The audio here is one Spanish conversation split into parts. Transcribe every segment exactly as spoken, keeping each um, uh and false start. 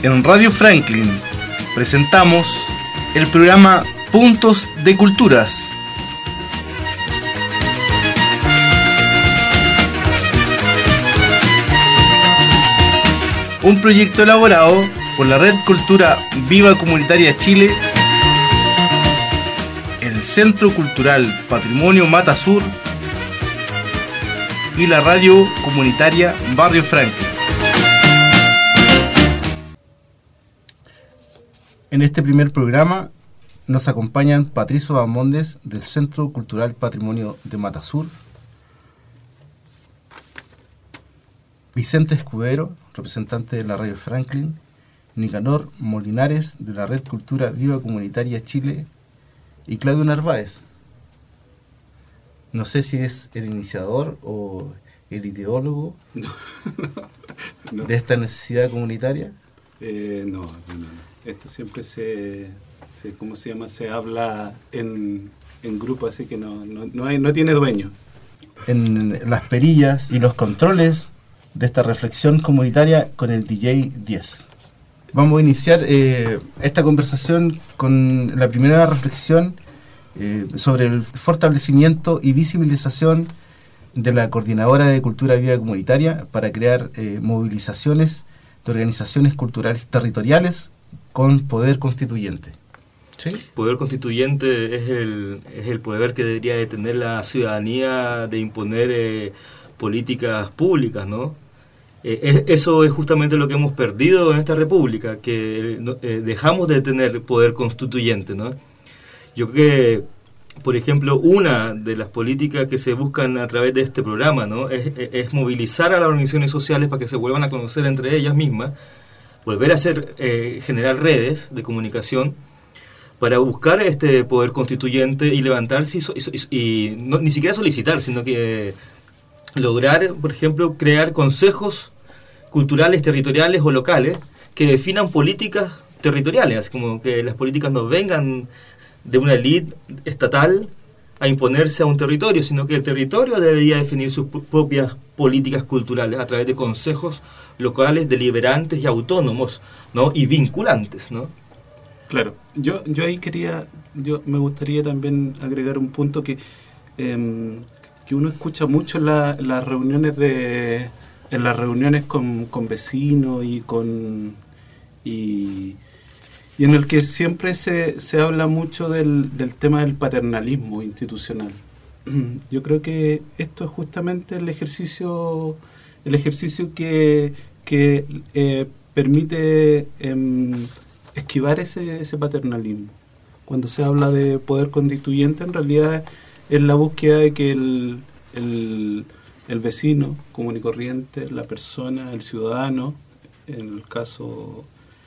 En Radio Franklin presentamos el programa Puntos de Culturas. Un proyecto elaborado por la Red Cultura Viva Comunitaria Chile, el Centro Cultural Patrimonio Mata Sur y la Radio Comunitaria Barrio Franklin. En este primer programa nos acompañan Patricio Bamondes del Centro Cultural Patrimonio de Mata Sur, Vicente Escudero, representante de la Radio Franklin, Nicanor Molinares de la Red Cultura Viva Comunitaria Chile y Claudio Narváez. No sé si es el iniciador o el ideólogo no, no. de esta necesidad comunitaria. Eh, no, no, no. Esto siempre se, se, ¿cómo se llama? Se habla en, en grupo, así que no, no, no, hay, no tiene dueño. En las perillas y los controles de esta reflexión comunitaria con el D J diez. Vamos a iniciar eh, esta conversación con la primera reflexión eh, sobre el fortalecimiento y visibilización de la Coordinadora de Cultura Viva Comunitaria para crear eh, movilizaciones de organizaciones culturales territoriales con poder constituyente. ¿Sí? Poder constituyente es el, es el poder que debería de tener la ciudadanía de imponer eh, políticas públicas, ¿no? Eh, es, eso es justamente lo que hemos perdido en esta república, que eh, dejamos de tener poder constituyente, ¿no? Yo creo que, por ejemplo, una de las políticas que se buscan a través de este programa, ¿no? es, es movilizar a las organizaciones sociales para que se vuelvan a conocer entre ellas mismas, volver a hacer, eh, generar redes de comunicación para buscar este poder constituyente y levantarse y, y, y no, ni siquiera solicitar, sino que eh, lograr, por ejemplo, crear consejos culturales, territoriales o locales que definan políticas territoriales, así como que las políticas no vengan de una élite estatal a imponerse a un territorio, sino que el territorio debería definir sus propias políticas culturales a través de consejos locales deliberantes y autónomos, ¿no? Y vinculantes, ¿no? Claro, yo yo ahí quería, yo me gustaría también agregar un punto que eh, que uno escucha mucho en la, las reuniones de en las reuniones con, con vecinos y con y, y en el que siempre se, se habla mucho del, del tema del paternalismo institucional. Yo creo que esto es justamente el ejercicio el ejercicio que, que eh, permite eh, esquivar ese, ese paternalismo. Cuando se habla de poder constituyente, en realidad es la búsqueda de que el, el, el vecino común y corriente, la persona, el ciudadano, en el caso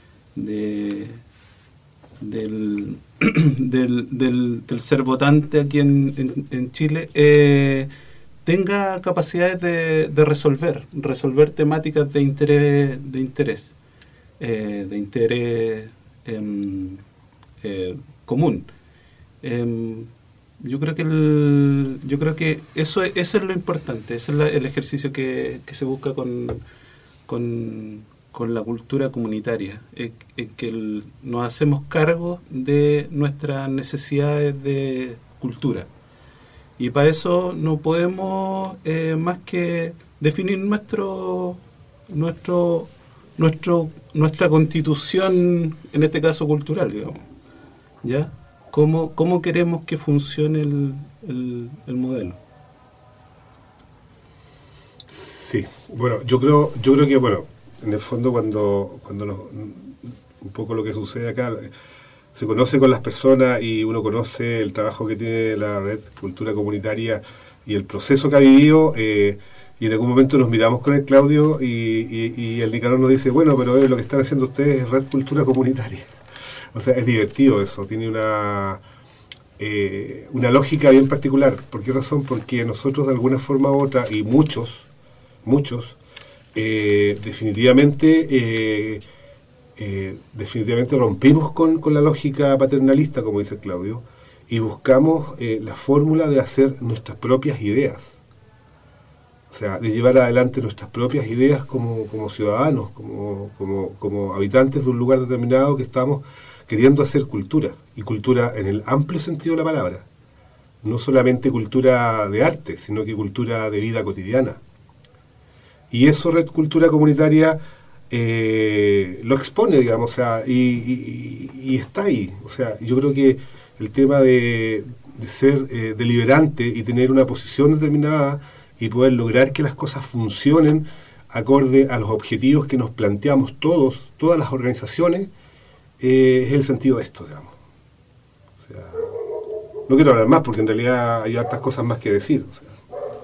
de del, del, del, del ser votante aquí en, en, en Chile, eh, tenga capacidades de, de resolver, resolver temáticas de interés, de interés, eh, de interés eh, eh, común. Eh, yo creo que el, yo creo que eso es, eso es lo importante, ese es la, el ejercicio que, que se busca con, con, con la cultura comunitaria, en eh, que el, nos hacemos cargo de nuestras necesidades de cultura. Y para eso no podemos eh, más que definir nuestro, nuestro, nuestro, nuestra constitución, en este caso cultural, digamos, ¿ya? ¿Cómo, cómo queremos que funcione el, el, el modelo? Sí, bueno, yo creo, yo creo que, bueno, en el fondo cuando, cuando nos, un poco lo que sucede acá, se conoce con las personas y uno conoce el trabajo que tiene la Red Cultura Comunitaria y el proceso que ha vivido, eh, y en algún momento nos miramos con el Claudio y, y, y el Nicanor nos dice, bueno, pero eh, lo que están haciendo ustedes es Red Cultura Comunitaria. O sea, es divertido eso, tiene una, eh, una lógica bien particular. ¿Por qué razón? Porque nosotros de alguna forma u otra, y muchos, muchos, eh, definitivamente... Eh, Eh, definitivamente rompimos con, con la lógica paternalista, como dice Claudio, y buscamos eh, la fórmula de hacer nuestras propias ideas. O sea, de llevar adelante nuestras propias ideas como, como ciudadanos, como, como, como habitantes de un lugar determinado que estamos queriendo hacer cultura, y cultura en el amplio sentido de la palabra. No solamente cultura de arte, sino que cultura de vida cotidiana. Y eso Red Cultura Comunitaria eh, lo expone, digamos, o sea, y, y, y está ahí. O sea, yo creo que el tema de, de ser eh, deliberante y tener una posición determinada y poder lograr que las cosas funcionen acorde a los objetivos que nos planteamos todos, todas las organizaciones, eh, es el sentido de esto, digamos. O sea, no quiero hablar más porque en realidad hay hartas cosas más que decir. O sea.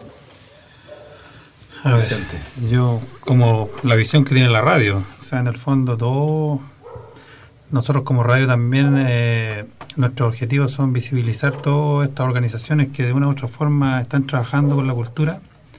A ver, yo, como la visión que tiene la radio, o sea, en el fondo todo, nosotros como radio también, eh, nuestros objetivos son visibilizar todas estas organizaciones que de una u otra forma están trabajando con la cultura,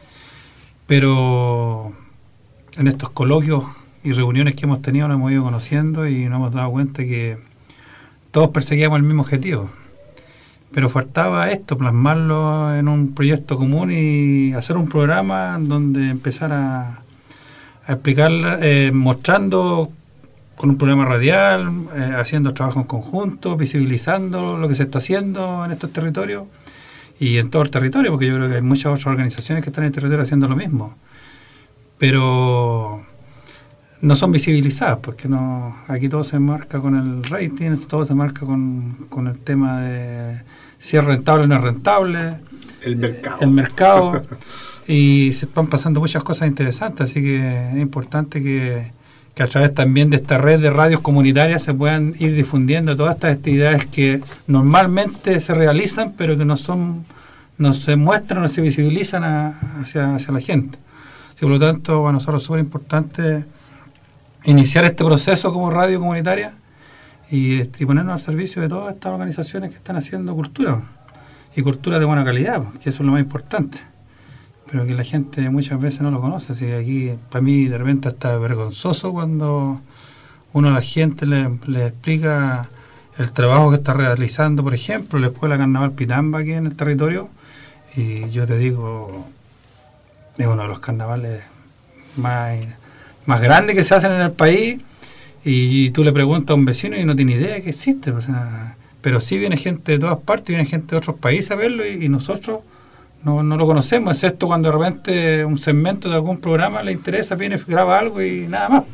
pero en estos coloquios y reuniones que hemos tenido nos hemos ido conociendo y nos hemos dado cuenta que todos perseguíamos el mismo objetivo. Pero faltaba esto, plasmarlo en un proyecto común y hacer un programa donde empezar a, a explicar, eh, mostrando con un programa radial, eh, haciendo trabajo en conjunto, visibilizando lo que se está haciendo en estos territorios y en todo el territorio, porque yo creo que hay muchas otras organizaciones que están en el territorio haciendo lo mismo. Pero no son visibilizadas, porque no aquí todo se marca con el rating, todo se marca con, con el tema de si es rentable o no es rentable, el mercado, el mercado y se van pasando muchas cosas interesantes, así que es importante que, que a través también de esta red de radios comunitarias se puedan ir difundiendo todas estas actividades que normalmente se realizan, pero que no son, no se muestran, no se visibilizan a, hacia, hacia la gente. Así, por lo tanto, para nosotros es súper importante iniciar este proceso como radio comunitaria y, y ponernos al servicio de todas estas organizaciones que están haciendo cultura, y cultura de buena calidad, que eso es lo más importante, pero que la gente muchas veces no lo conoce. Así que aquí, para mí, de repente hasta vergonzoso cuando uno a la gente le, le explica el trabajo que está realizando, por ejemplo, la Escuela Carnaval Pitamba aquí en el territorio, y yo te digo, es uno de los carnavales más más grandes que se hacen en el país, y tú le preguntas a un vecino y no tiene idea que existe, o sea, pero sí viene gente de todas partes, viene gente de otros países a verlo, y, y nosotros no, no lo conocemos, excepto cuando de repente un segmento de algún programa le interesa, viene, graba algo y nada más.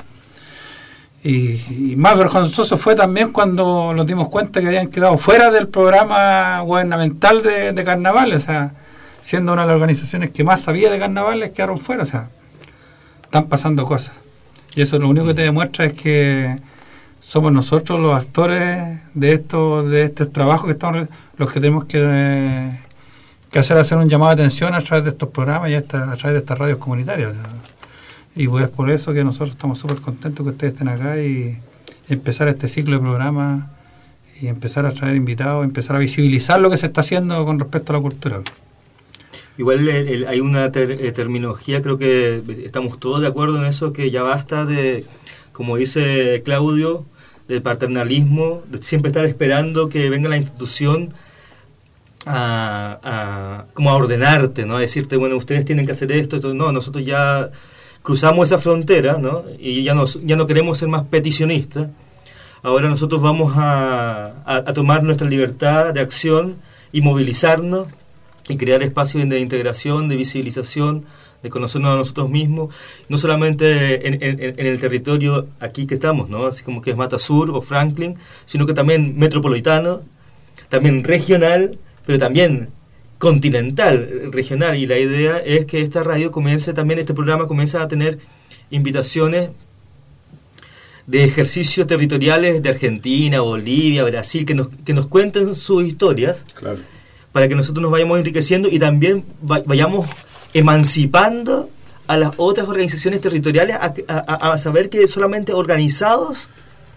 Y, y más vergonzoso fue también cuando nos dimos cuenta que habían quedado fuera del programa gubernamental de, de carnavales, o sea, siendo una de las organizaciones que más sabía de carnavales, quedaron fuera, o sea, están pasando cosas. Y eso lo único que te demuestra es que somos nosotros los actores de esto, de este trabajo que estamos, los que tenemos que, que hacer hacer un llamado de atención a través de estos programas y a, esta, a través de estas radios comunitarias. O sea, y pues es por eso que nosotros estamos súper contentos que ustedes estén acá y, y empezar este ciclo de programas y empezar a traer invitados, empezar a visibilizar lo que se está haciendo con respecto a la cultura. Igual el, el, hay una ter, eh, terminología, creo que estamos todos de acuerdo en eso, que ya basta de, como dice Claudio, del paternalismo, de siempre estar esperando que venga la institución a, a, como a ordenarte, ¿no? A decirte, bueno, ustedes tienen que hacer esto, esto. No, nosotros ya cruzamos esa frontera, ¿no? Y ya, nos, ya no queremos ser más peticionistas. Ahora nosotros vamos a, a, a tomar nuestra libertad de acción y movilizarnos y crear espacios de integración, de visibilización, de conocernos a nosotros mismos, no solamente en, en, en el territorio aquí que estamos, ¿no? Así como que es Mata Sur o Franklin, sino que también metropolitano, también regional, pero también continental, regional. Y la idea es que esta radio comience también, este programa comience a tener invitaciones de ejercicios territoriales de Argentina, Bolivia, Brasil, que nos, que nos cuenten sus historias. Claro. Para que nosotros nos vayamos enriqueciendo y también vayamos emancipando a las otras organizaciones territoriales a, a, a saber que solamente organizados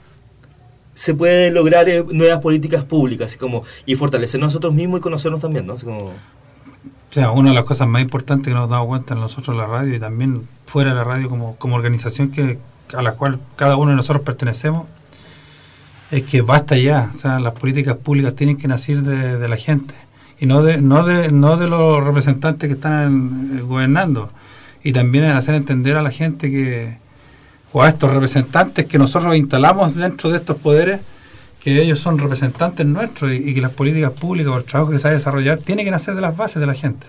se puede lograr eh, nuevas políticas públicas, así como, y fortalecernos nosotros mismos y conocernos también, ¿no? Así como... O sea, una de las cosas más importantes que nos damos cuenta nosotros la radio y también fuera de la radio como, como organización que a la cual cada uno de nosotros pertenecemos, es que basta ya, o sea, las políticas públicas tienen que nacer de, de la gente y no de no de no de los representantes que están eh, gobernando, y también es hacer entender a la gente que, o a estos representantes que nosotros instalamos dentro de estos poderes, que ellos son representantes nuestros y, y que las políticas públicas o el trabajo que se va a desarrollar tiene que nacer de las bases de la gente.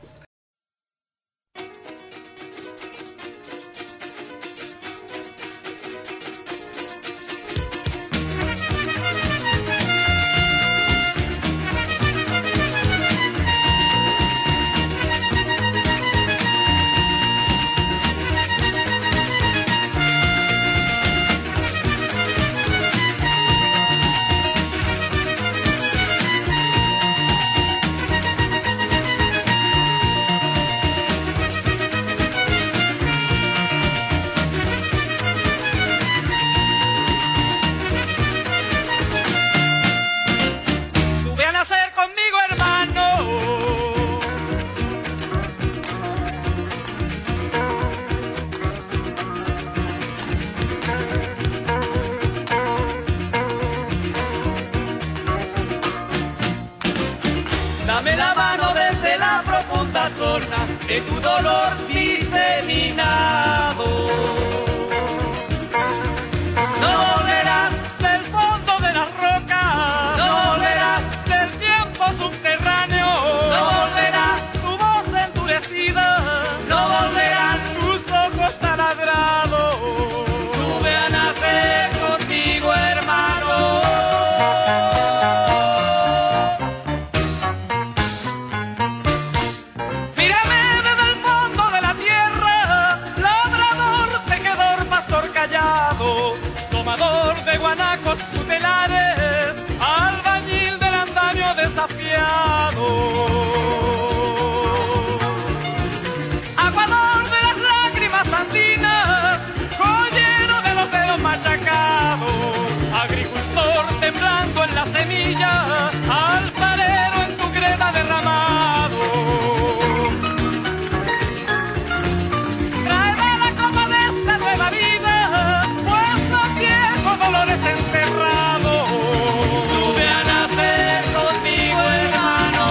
Dame la mano desde la profunda zona de tu dolor diseminado. No volverás del fondo de las rocas, no volverás del tiempo subterráneo, no volverás tu voz endurecida, no volverán tus ojos taladrados. Sube a nacer contigo, hermano. De guanacos tutelares, albañil del andamio desafiado, aguador de las lágrimas andinas, joyero de los dedos machacados, agricultor sembrando en la semilla, alfarero en tu greda derramado. Tráeme la copa de esta nueva vida, dolores enterrados. Sube a nacer conmigo, hermano.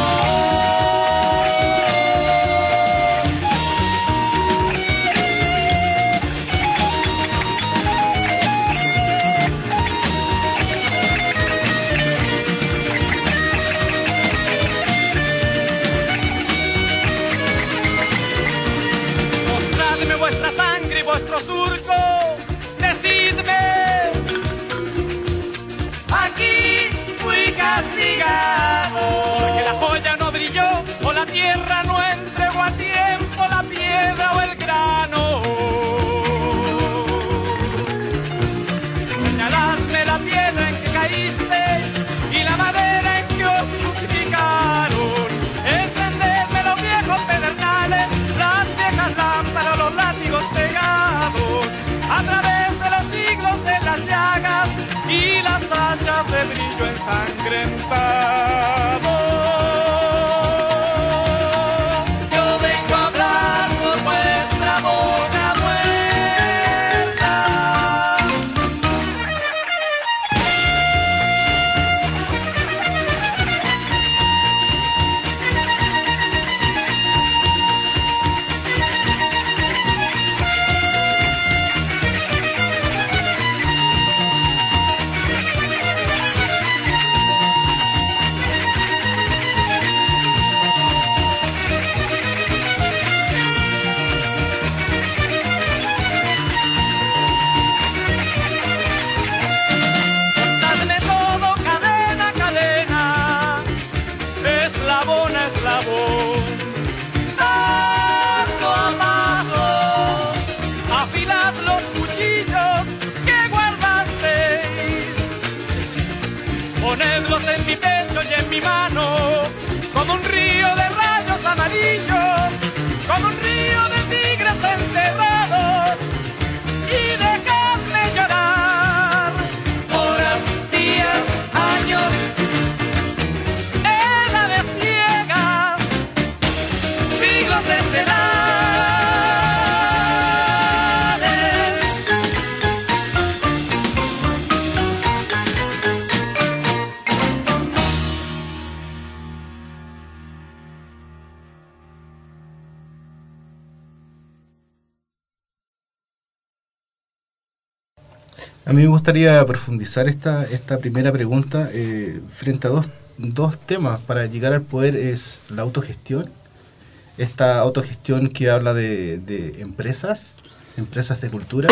A mí me gustaría profundizar esta, esta primera pregunta eh, frente a dos, dos temas para llegar al poder. Es la autogestión, esta autogestión que habla de, de empresas, empresas de cultura,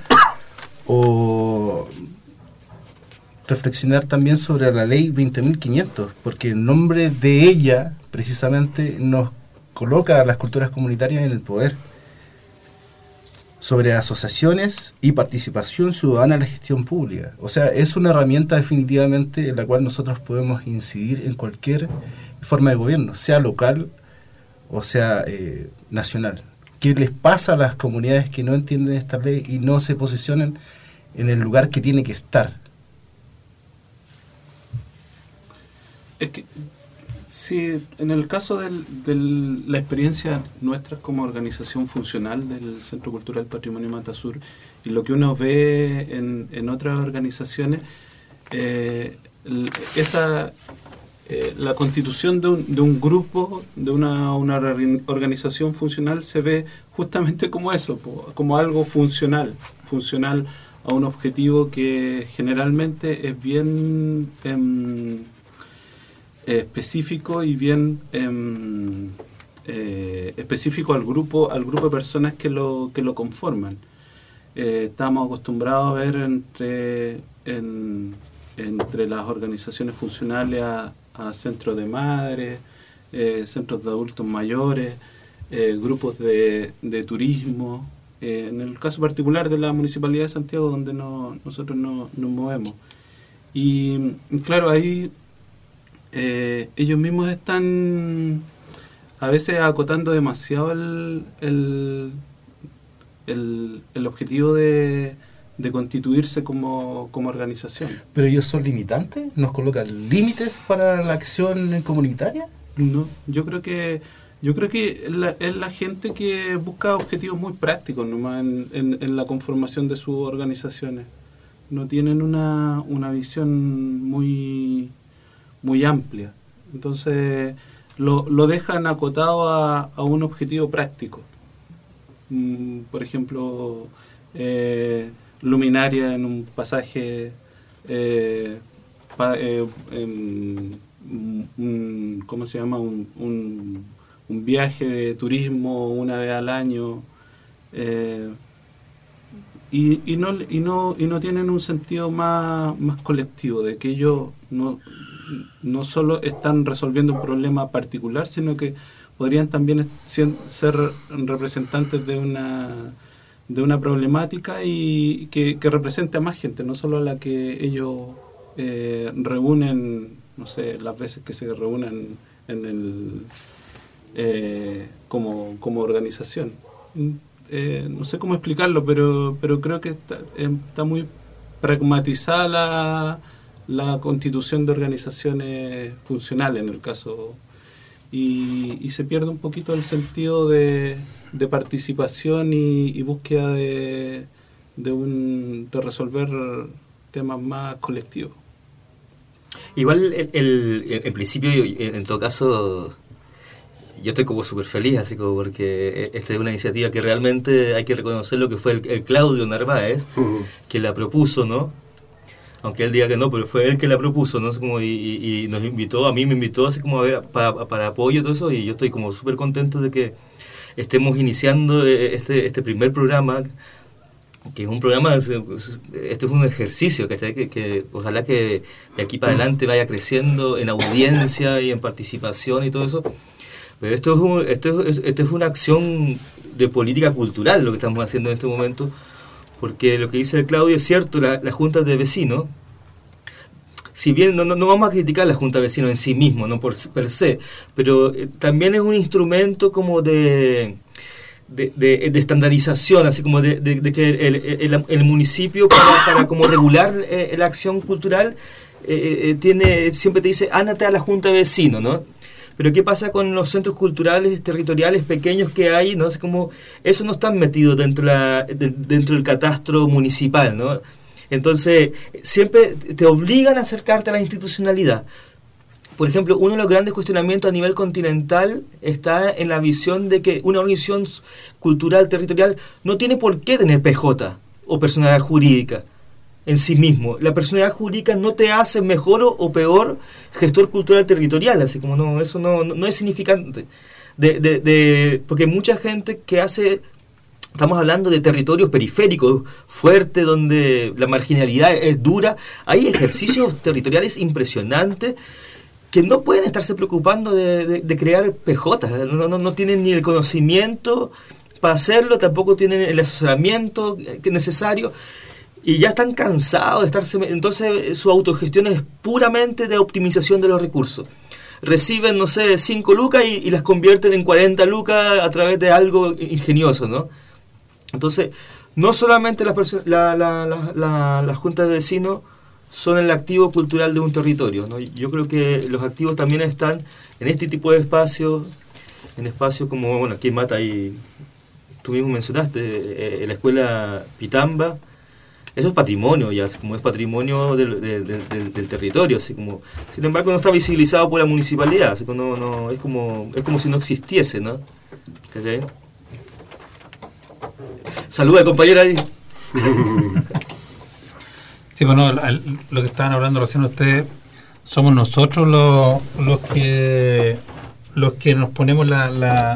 o reflexionar también sobre la ley veinte mil quinientos, porque el nombre de ella precisamente nos coloca a las culturas comunitarias en el poder, sobre asociaciones y participación ciudadana en la gestión pública. O sea, es una herramienta definitivamente en la cual nosotros podemos incidir en cualquier forma de gobierno, sea local o sea eh, nacional. ¿Qué les pasa a las comunidades que no entienden esta ley y no se posicionan en el lugar que tiene que estar? Es que, sí, en el caso de la experiencia nuestra como organización funcional del Centro Cultural Patrimonio Matasur y lo que uno ve en, en otras organizaciones, eh, esa eh, la constitución de un, de un grupo, de una, una organización funcional se ve justamente como eso, como algo funcional, funcional a un objetivo que generalmente es bien eh, específico y bien eh, eh, específico al grupo al grupo de personas que lo que lo conforman. Eh, estamos acostumbrados a ver entre en, entre las organizaciones funcionales a, a centros de madres, eh, centros de adultos mayores, eh, grupos de, de turismo, eh, en el caso particular de la Municipalidad de Santiago, donde no, nosotros no, nos movemos. Y claro, ahí eh, ellos mismos están a veces acotando demasiado el, el, el, el objetivo de, de constituirse como, como organización. ¿Pero ellos son limitantes? ¿Nos colocan límites para la acción comunitaria? No, yo creo que yo creo que la, es la gente que busca objetivos muy prácticos nomás en, en, en la conformación de sus organizaciones. No tienen una, una visión muy, muy amplia. Entonces lo, lo dejan acotado a, a un objetivo práctico. Mm, por ejemplo, eh, luminaria en un pasaje, eh, pa, eh, en, un, ¿cómo se llama? Un, un, un viaje de turismo una vez al año, eh, y, y, no, y, no, y no tienen un sentido más, más colectivo, de que ellos no, no solo están resolviendo un problema particular, sino que podrían también ser representantes de una de una problemática y que, que represente a más gente, no solo a la que ellos eh, reúnen, no sé, las veces que se reúnen en el eh, como, como organización. Eh, no sé cómo explicarlo, pero pero creo que está, está muy pragmatizada la, la constitución de organizaciones funcionales en el caso, y, y se pierde un poquito el sentido de, de participación y, y búsqueda de, de, un, de resolver temas más colectivos. Igual, el, el, en principio, en todo caso, yo estoy como súper feliz, así como porque esta es una iniciativa que realmente hay que reconocer lo que fue el, el Claudio Narváez, uh-huh. que la propuso, ¿no? Aunque él diga que no, pero fue él que la propuso, ¿no? Como y, y, y nos invitó, a mí me invitó así como a ver, para, para apoyo y todo eso, y yo estoy como súper contento de que estemos iniciando este, este primer programa, que es un programa, esto es un ejercicio, ¿cachai? Que, que ojalá que de aquí para adelante vaya creciendo en audiencia y en participación y todo eso. Pero esto es, un, esto es, esto es una acción de política cultural lo que estamos haciendo en este momento, porque lo que dice el Claudio es cierto, la, las juntas de vecinos, si bien no, no, no vamos a criticar la junta de vecinos en sí mismo, no por per se, pero eh, también es un instrumento como de, de, de, de estandarización, así como de, de, de que el, el, el municipio para, para como regular eh, la acción cultural eh, eh, tiene siempre te dice, ándate a la junta de vecinos, ¿no? Pero ¿qué pasa con los centros culturales territoriales pequeños que hay? ¿No? Es como, eso no están metidos dentro, la, de, dentro del catastro municipal, ¿no? Entonces, siempre te obligan a acercarte a la institucionalidad. Por ejemplo, uno de los grandes cuestionamientos a nivel continental está en la visión de que una organización cultural territorial no tiene por qué tener P J o personalidad jurídica. en sí mismo. La personalidad jurídica no te hace mejor o, o peor gestor cultural territorial, así como no, eso no, no, no es significante. De, de, de, porque mucha gente que hace, estamos hablando de territorios periféricos fuertes, donde la marginalidad es dura, hay ejercicios territoriales impresionantes que no pueden estarse preocupando de, de, de crear P J, no, no, no tienen ni el conocimiento para hacerlo, tampoco tienen el asesoramiento necesario, y ya están cansados de estarse. Entonces su autogestión es puramente de optimización de los recursos. Reciben, no sé, cinco lucas y, y las convierten en cuarenta lucas a través de algo ingenioso, ¿no? Entonces, no solamente las perso- la, la, la, la, las juntas de vecinos son el activo cultural de un territorio, ¿no? Yo creo que los activos también están en este tipo de espacios, en espacios como, bueno, aquí en Mata, y tú mismo mencionaste, eh, la escuela Pitamba. Eso es patrimonio, ya, como es patrimonio del, del, del, del territorio, así como, sin embargo no está visibilizado por la municipalidad, así como no, no, es como, es como si no existiese, ¿no? ¿Okay? Saluda, compañera ahí. Sí, bueno, lo que estaban hablando recién ustedes, somos nosotros los, los que los que nos ponemos la, la,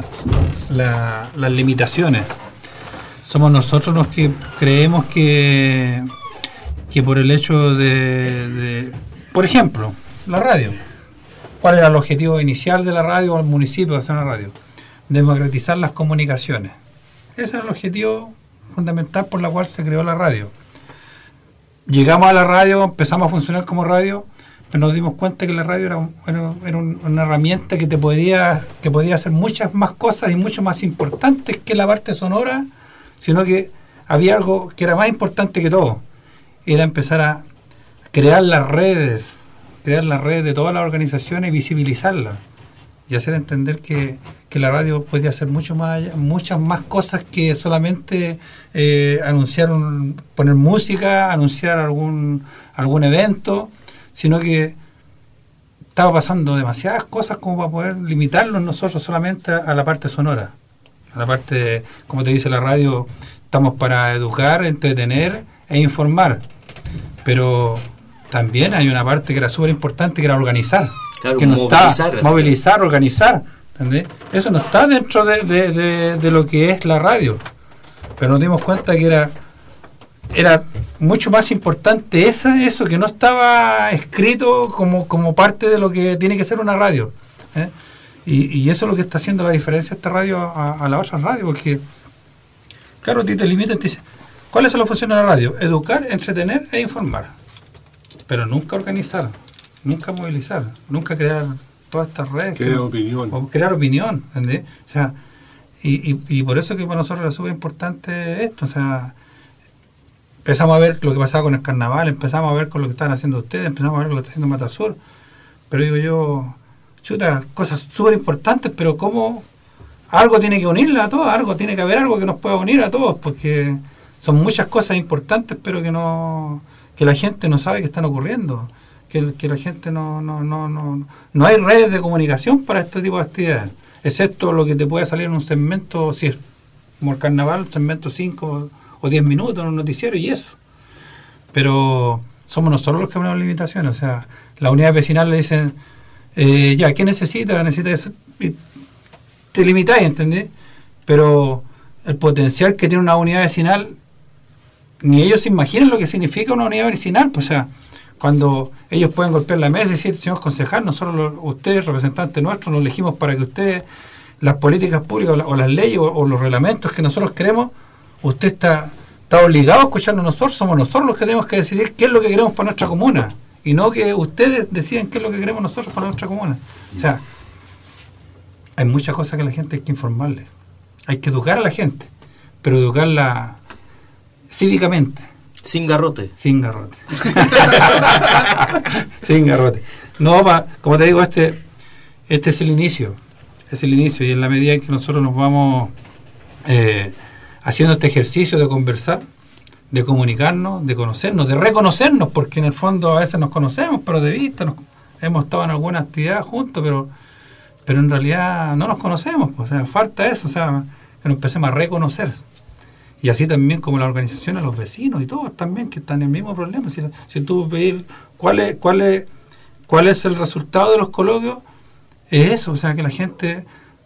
la, las limitaciones. Somos nosotros los que creemos que, que por el hecho de, de... Por ejemplo, la radio. ¿Cuál era el objetivo inicial de la radio o el municipio de hacer una radio? Democratizar las comunicaciones. Ese era el objetivo fundamental por la cual se creó la radio. Llegamos a la radio, empezamos a funcionar como radio, pero nos dimos cuenta que la radio era, un, era, era un, una herramienta que te podía, que podía hacer muchas más cosas y mucho más importantes que la parte sonora, sino que había algo que era más importante que todo, era empezar a crear las redes, crear las redes de todas las organizaciones y visibilizarlas, y hacer entender que, que la radio podía hacer mucho más, muchas más cosas que solamente eh, anunciar, un, poner música, anunciar algún, algún evento, sino que estaba pasando demasiadas cosas como para poder limitarnos nosotros solamente a, a la parte sonora. A la parte, de, como te dice la radio, estamos para educar, entretener e informar. Pero también hay una parte que era súper importante, que era organizar. Claro, que no movilizar. Está, movilizar, organizar. ¿Entendés? Eso no está dentro de, de, de, de lo que es la radio. Pero nos dimos cuenta que era era mucho más importante esa, eso que no estaba escrito como, como parte de lo que tiene que ser una radio. ¿eh? Y, y eso es lo que está haciendo la diferencia esta radio a, a la otra radio, porque claro, a ti te limitan, te dicen, ¿cuáles son las funciones de la radio? Educar, entretener e informar, pero nunca organizar, nunca movilizar, nunca crear todas estas redes, crear que, opinión o crear opinión, ¿entendés? O sea, y, y, y por eso que para nosotros es súper importante esto, o sea, empezamos a ver lo que pasaba con el carnaval, empezamos a ver con lo que están haciendo ustedes, empezamos a ver lo que está haciendo Matasur, pero digo yo, chuta, cosas súper importantes, pero cómo algo tiene que unirla a todos, algo tiene que haber algo que nos pueda unir a todos, porque son muchas cosas importantes, pero que no, que la gente no sabe que están ocurriendo, que, que la gente no, no, no, no, no hay redes de comunicación para este tipo de actividades, excepto lo que te puede salir en un segmento, si es como el carnaval, un segmento cinco o diez minutos en un noticiero y eso. Pero somos nosotros los que ponemos limitaciones, o sea, la unidad vecinal le dicen, eh, ya, ¿qué necesita? Necesita eso. Y te limitáis, ¿entendés? Pero el potencial que tiene una unidad vecinal, ni ellos se imaginan lo que significa una unidad vecinal, pues, o sea, cuando ellos pueden golpear la mesa y decir, señor concejal, nosotros, los, ustedes, representantes nuestros, nos elegimos para que ustedes, las políticas públicas o, la, o las leyes o, o los reglamentos que nosotros queremos, usted está, está obligado a escucharnos nosotros, somos nosotros los que tenemos que decidir qué es lo que queremos para nuestra comuna, y no que ustedes deciden qué es lo que queremos nosotros para nuestra comuna. O sea, hay muchas cosas que a la gente hay que informarle, hay que educar a la gente, pero educarla cívicamente. Sin garrote. Sin garrote. Sin garrote. No, pa, como te digo, este este es el inicio, es el inicio, y en la medida en que nosotros nos vamos eh, haciendo este ejercicio de conversar, de comunicarnos, de conocernos, de reconocernos, porque en el fondo a veces nos conocemos, pero de vista, nos, hemos estado en alguna actividad juntos, pero pero en realidad no nos conocemos, pues, o sea, falta eso, o sea, que nos empecemos a reconocer. Y así también como la organización a los vecinos y todos también que están en el mismo problema. Si, si tú ves cuál es, cuál es, cuál es el resultado de los coloquios, es eso, o sea que la gente,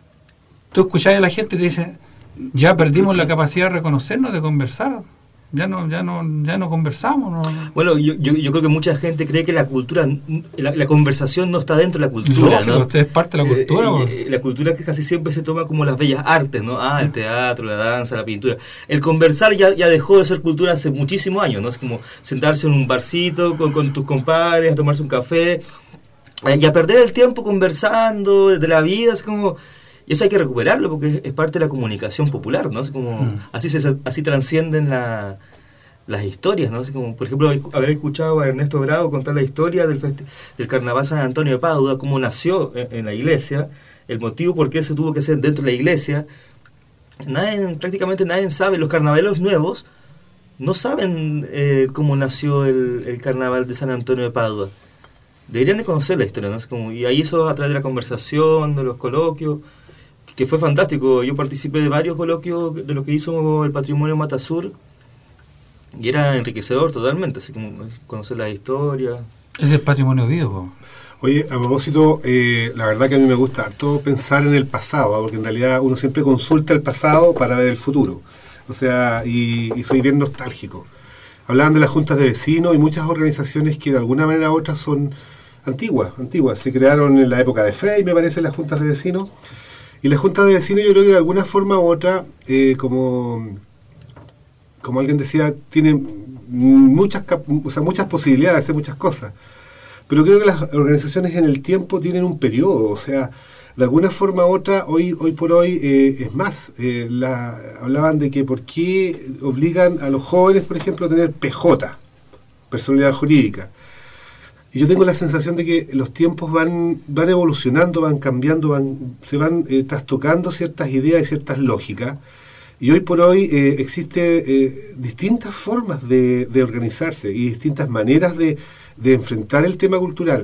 tú escuchás a la gente y te dice, ya perdimos la capacidad de reconocernos, de conversar. Ya no, ya no, ya no conversamos. No. Bueno, yo, yo, yo creo que mucha gente cree que la cultura, la, la conversación no está dentro de la cultura, no, ¿no? Usted es parte de la cultura. Eh, eh, la cultura que casi siempre se toma como las bellas artes, ¿no? Ah, el teatro, la danza, la pintura. El conversar ya, ya dejó de ser cultura hace muchísimos años, ¿no? Es como sentarse en un barcito con, con tus compadres, a tomarse un café eh, y a perder el tiempo conversando de la vida, es como... Y eso hay que recuperarlo porque es parte de la comunicación popular, ¿no? Es como, mm. así se así trascienden la, las historias, ¿no? Así como, por ejemplo, haber escuchado a Ernesto Bravo contar la historia del, festi del Carnaval San Antonio de Padua, cómo nació en, en la iglesia, el motivo por qué se tuvo que hacer dentro de la iglesia. Nadie, prácticamente nadie sabe, los carnavaleros nuevos no saben eh, cómo nació el, el Carnaval de San Antonio de Padua. Deberían de conocer la historia, ¿no? Es como, y ahí eso a través de la conversación, de los coloquios, que fue fantástico. Yo participé de varios coloquios de lo que hizo el Patrimonio Matasur y era enriquecedor totalmente, así como conocer la historia. Es el patrimonio vivo. Oye, a propósito, eh, la verdad que a mí me gusta harto pensar en el pasado, ¿eh? Porque en realidad uno siempre consulta el pasado para ver el futuro. O sea, y, y soy bien nostálgico. Hablaban de las juntas de vecinos y muchas organizaciones que de alguna manera u otra son antiguas, antiguas. Se crearon en la época de Frey, me parece, las juntas de vecinos. Y las juntas de vecinos yo creo que de alguna forma u otra, eh, como, como alguien decía, tienen muchas, o sea, muchas posibilidades de hacer muchas cosas. Pero creo que las organizaciones en el tiempo tienen un periodo, o sea, de alguna forma u otra, hoy, hoy por hoy, eh, es más, eh, la, hablaban de que por qué obligan a los jóvenes, por ejemplo, a tener P J, personalidad jurídica. Y yo tengo la sensación de que los tiempos van van evolucionando, van cambiando, van se van eh, trastocando ciertas ideas y ciertas lógicas. Y hoy por hoy eh, existen eh, distintas formas de, de organizarse y distintas maneras de, de enfrentar el tema cultural.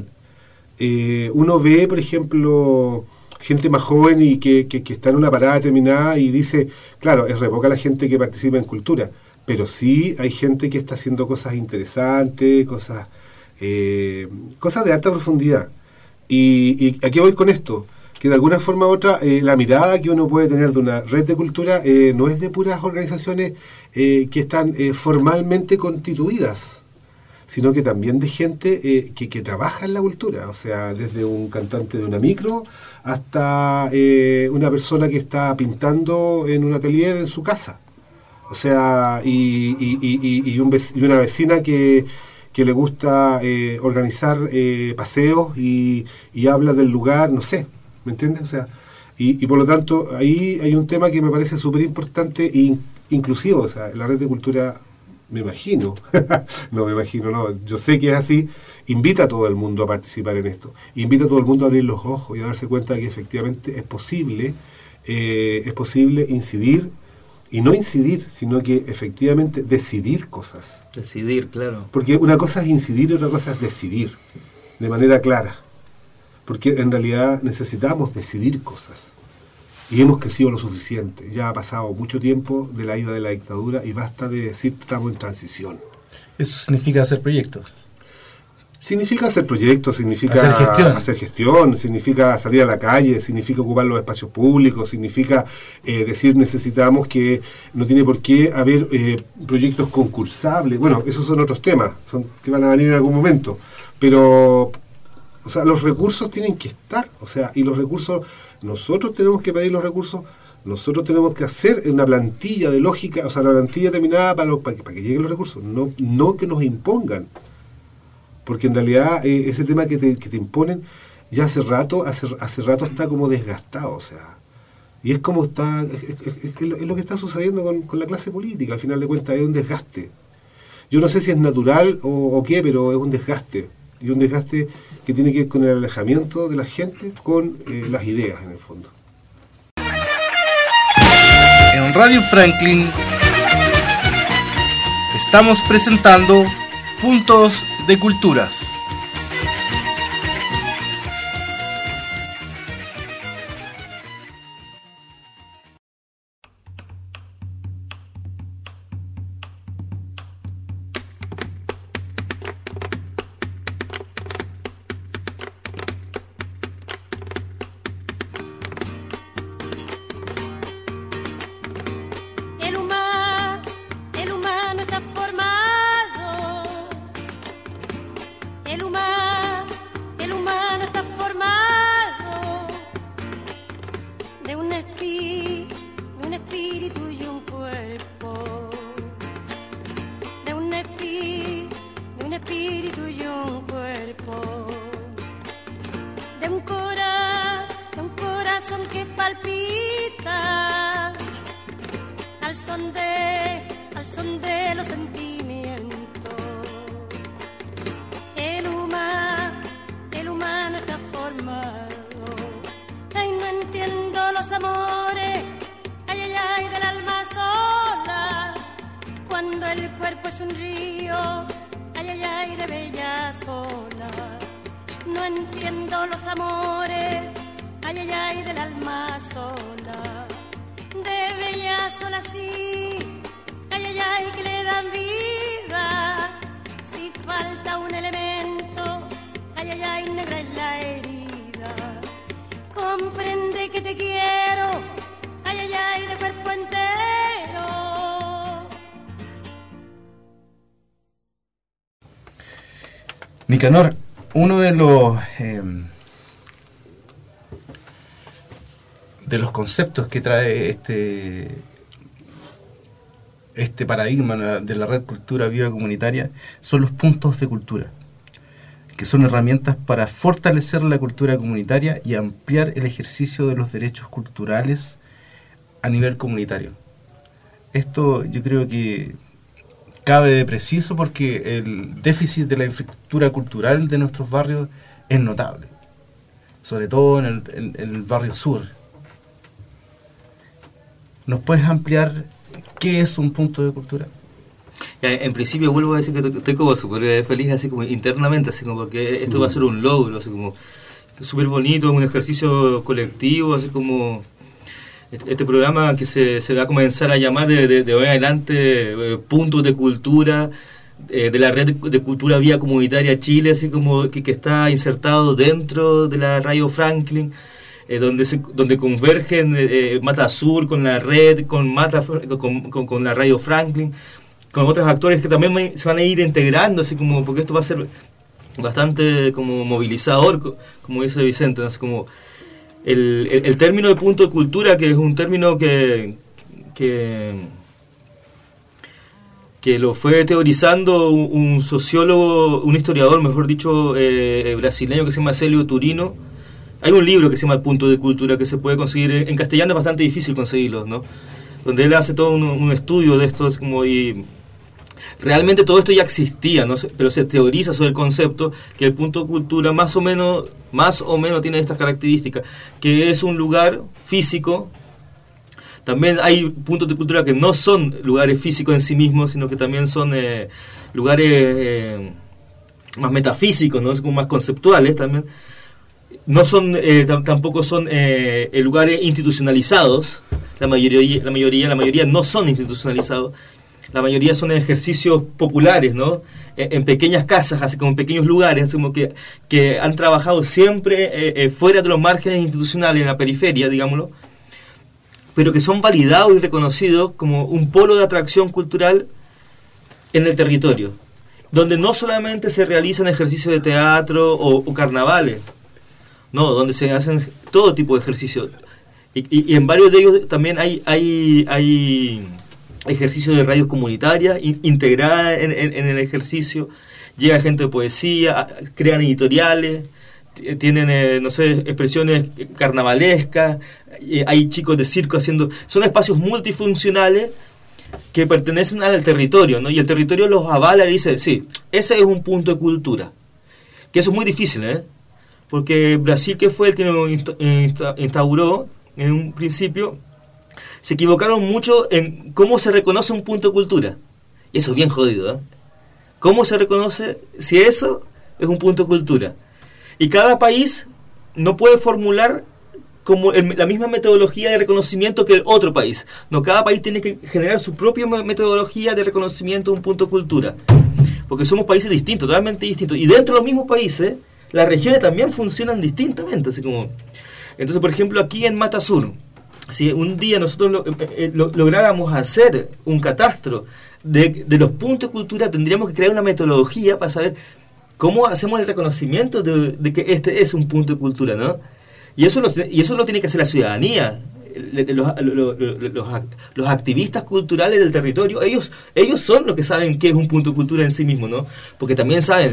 Eh, uno ve, por ejemplo, gente más joven y que, que, que está en una parada determinada y dice, claro, es re poca la gente que participa en cultura, pero sí hay gente que está haciendo cosas interesantes, cosas... Eh, cosas de alta profundidad. Y, y aquí voy con esto, que de alguna forma u otra eh, la mirada que uno puede tener de una red de cultura eh, no es de puras organizaciones eh, que están eh, formalmente constituidas, sino que también de gente eh, que, que trabaja en la cultura, o sea, desde un cantante de una micro hasta eh, una persona que está pintando en un atelier en su casa, o sea, y, y, y, y, un vec- y una vecina que que le gusta eh, organizar eh, paseos y, y habla del lugar, no sé, ¿me entiendes? O sea, y, y por lo tanto, ahí hay un tema que me parece súper importante e in, inclusivo, o sea, la red de cultura, me imagino, no me imagino, no, yo sé que es así, invita a todo el mundo a participar en esto, invita a todo el mundo a abrir los ojos y a darse cuenta de que efectivamente es posible, eh, es posible incidir, y no incidir, sino que efectivamente decidir cosas. Decidir, claro. Porque una cosa es incidir y otra cosa es decidir, de manera clara. Porque en realidad necesitamos decidir cosas. Y hemos crecido lo suficiente. Ya ha pasado mucho tiempo de la ida de la dictadura y basta de decir que estamos en transición. Eso significa hacer proyectos. Significa hacer proyectos, significa hacer gestión. hacer gestión, significa salir a la calle, significa ocupar los espacios públicos, significa eh, decir necesitamos que no tiene por qué haber eh, proyectos concursables. Bueno, esos son otros temas, son que van a venir en algún momento. Pero, o sea, los recursos tienen que estar, o sea, y los recursos, nosotros tenemos que pedir los recursos, nosotros tenemos que hacer una plantilla de lógica, o sea, una plantilla determinada para, los, para, que, para que lleguen los recursos, no, no que nos impongan. Porque en realidad eh, ese tema que te, que te imponen ya hace rato, hace, hace rato está como desgastado, o sea, y es como está, es, es, es, es lo que está sucediendo con, con la clase política, al final de cuentas es un desgaste. Yo no sé si es natural o, o qué, pero es un desgaste, y un desgaste que tiene que ver con el alejamiento de la gente con eh, las ideas en el fondo. En Radio Franklin estamos presentando Puntos de Culturas. son de los sentimientos. El humano, el humano está formado. Ay, no entiendo los amores, ay, ay, ay, del alma sola. Cuando el cuerpo es un río, ay, ay, ay, de bellas olas. No entiendo los amores, ay, ay, ay, del alma sola. De bellas olas sí, ay, ay, ay, que le dan vida. Si falta un elemento, ay, ay, ay, negra es la herida. Comprende que te quiero, ay, ay, ay, de cuerpo entero. Nicanor, uno de los eh, de los conceptos que trae este este paradigma de la red Cultura Viva Comunitaria son los puntos de cultura, que son herramientas para fortalecer la cultura comunitaria y ampliar el ejercicio de los derechos culturales a nivel comunitario. Esto yo creo que cabe de preciso porque el déficit de la infraestructura cultural de nuestros barrios es notable, sobre todo en el, en, en el barrio sur. ¿Nos puedes ampliar qué es un punto de cultura? Ya, en principio vuelvo a decir que estoy como súper feliz, así como internamente, así como que esto va a ser un logro, así como súper bonito, un ejercicio colectivo, así como este programa que se, se va a comenzar a llamar de, de, de hoy en adelante eh, Puntos de Cultura, eh, de la red de, de cultura Vía Comunitaria Chile, así como que, que está insertado dentro de la Radio Franklin, eh, donde se, donde convergen eh, Mata Sur con la red, con, Mata, con, con, con la Radio Franklin, con otros actores que también se van a ir integrando, así como, porque esto va a ser bastante como movilizador, como dice Vicente, ¿no? Así como el, el, el término de punto de cultura, que es un término que, que, que lo fue teorizando un, un sociólogo, un historiador, mejor dicho, eh, brasileño, que se llama Célio Turino. Hay un libro que se llama El Punto de Cultura, que se puede conseguir, en castellano es bastante difícil conseguirlo, ¿no? Donde él hace todo un, un estudio de esto, como y realmente todo esto ya existía, ¿no? Pero se teoriza sobre el concepto que el punto de cultura más o menos más o menos tiene estas características, que es un lugar físico. También hay puntos de cultura que no son lugares físicos en sí mismos, sino que también son eh, lugares eh, más metafísicos, ¿no? Como más conceptuales también. No son eh, t- tampoco son eh, lugares institucionalizados. La mayoría, la mayoría, la mayoría no son institucionalizados. La mayoría son ejercicios populares, ¿no? En, en pequeñas casas, así como en pequeños lugares, así como que, que han trabajado siempre eh, eh, fuera de los márgenes institucionales, en la periferia, digámoslo, pero que son validados y reconocidos como un polo de atracción cultural en el territorio, donde no solamente se realizan ejercicios de teatro o, o carnavales, no, donde se hacen todo tipo de ejercicios. Y, y, y en varios de ellos también hay, hay, hay ejercicios de radios comunitarias in, integradas en, en, en el ejercicio. Llega gente de poesía, crean editoriales, t- tienen, eh, no sé, expresiones carnavalescas, eh, hay chicos de circo haciendo... Son espacios multifuncionales que pertenecen al territorio, ¿no? Y el territorio los avala y dice, sí, ese es un punto de cultura. Que eso es muy difícil, ¿eh? Porque Brasil, que fue el que lo instauró en un principio, se equivocaron mucho en cómo se reconoce un punto de cultura. Y eso es bien jodido, ¿eh? ¿Cómo se reconoce si eso es un punto de cultura? Y cada país no puede formular como el, la misma metodología de reconocimiento que el otro país. No, cada país tiene que generar su propia metodología de reconocimiento de un punto de cultura. Porque somos países distintos, totalmente distintos. Y dentro de los mismos países, las regiones también funcionan distintamente, así como... Entonces, por ejemplo, aquí en Mata Sur, si un día nosotros lo, eh, lo, lográramos hacer un catastro de, de los puntos de cultura, tendríamos que crear una metodología para saber cómo hacemos el reconocimiento de, de que este es un punto de cultura, ¿no? Y eso lo, y eso lo tiene que hacer la ciudadanía, los, los, los, los activistas culturales del territorio. Ellos, ellos son los que saben qué es un punto de cultura en sí mismo, ¿no? Porque también saben...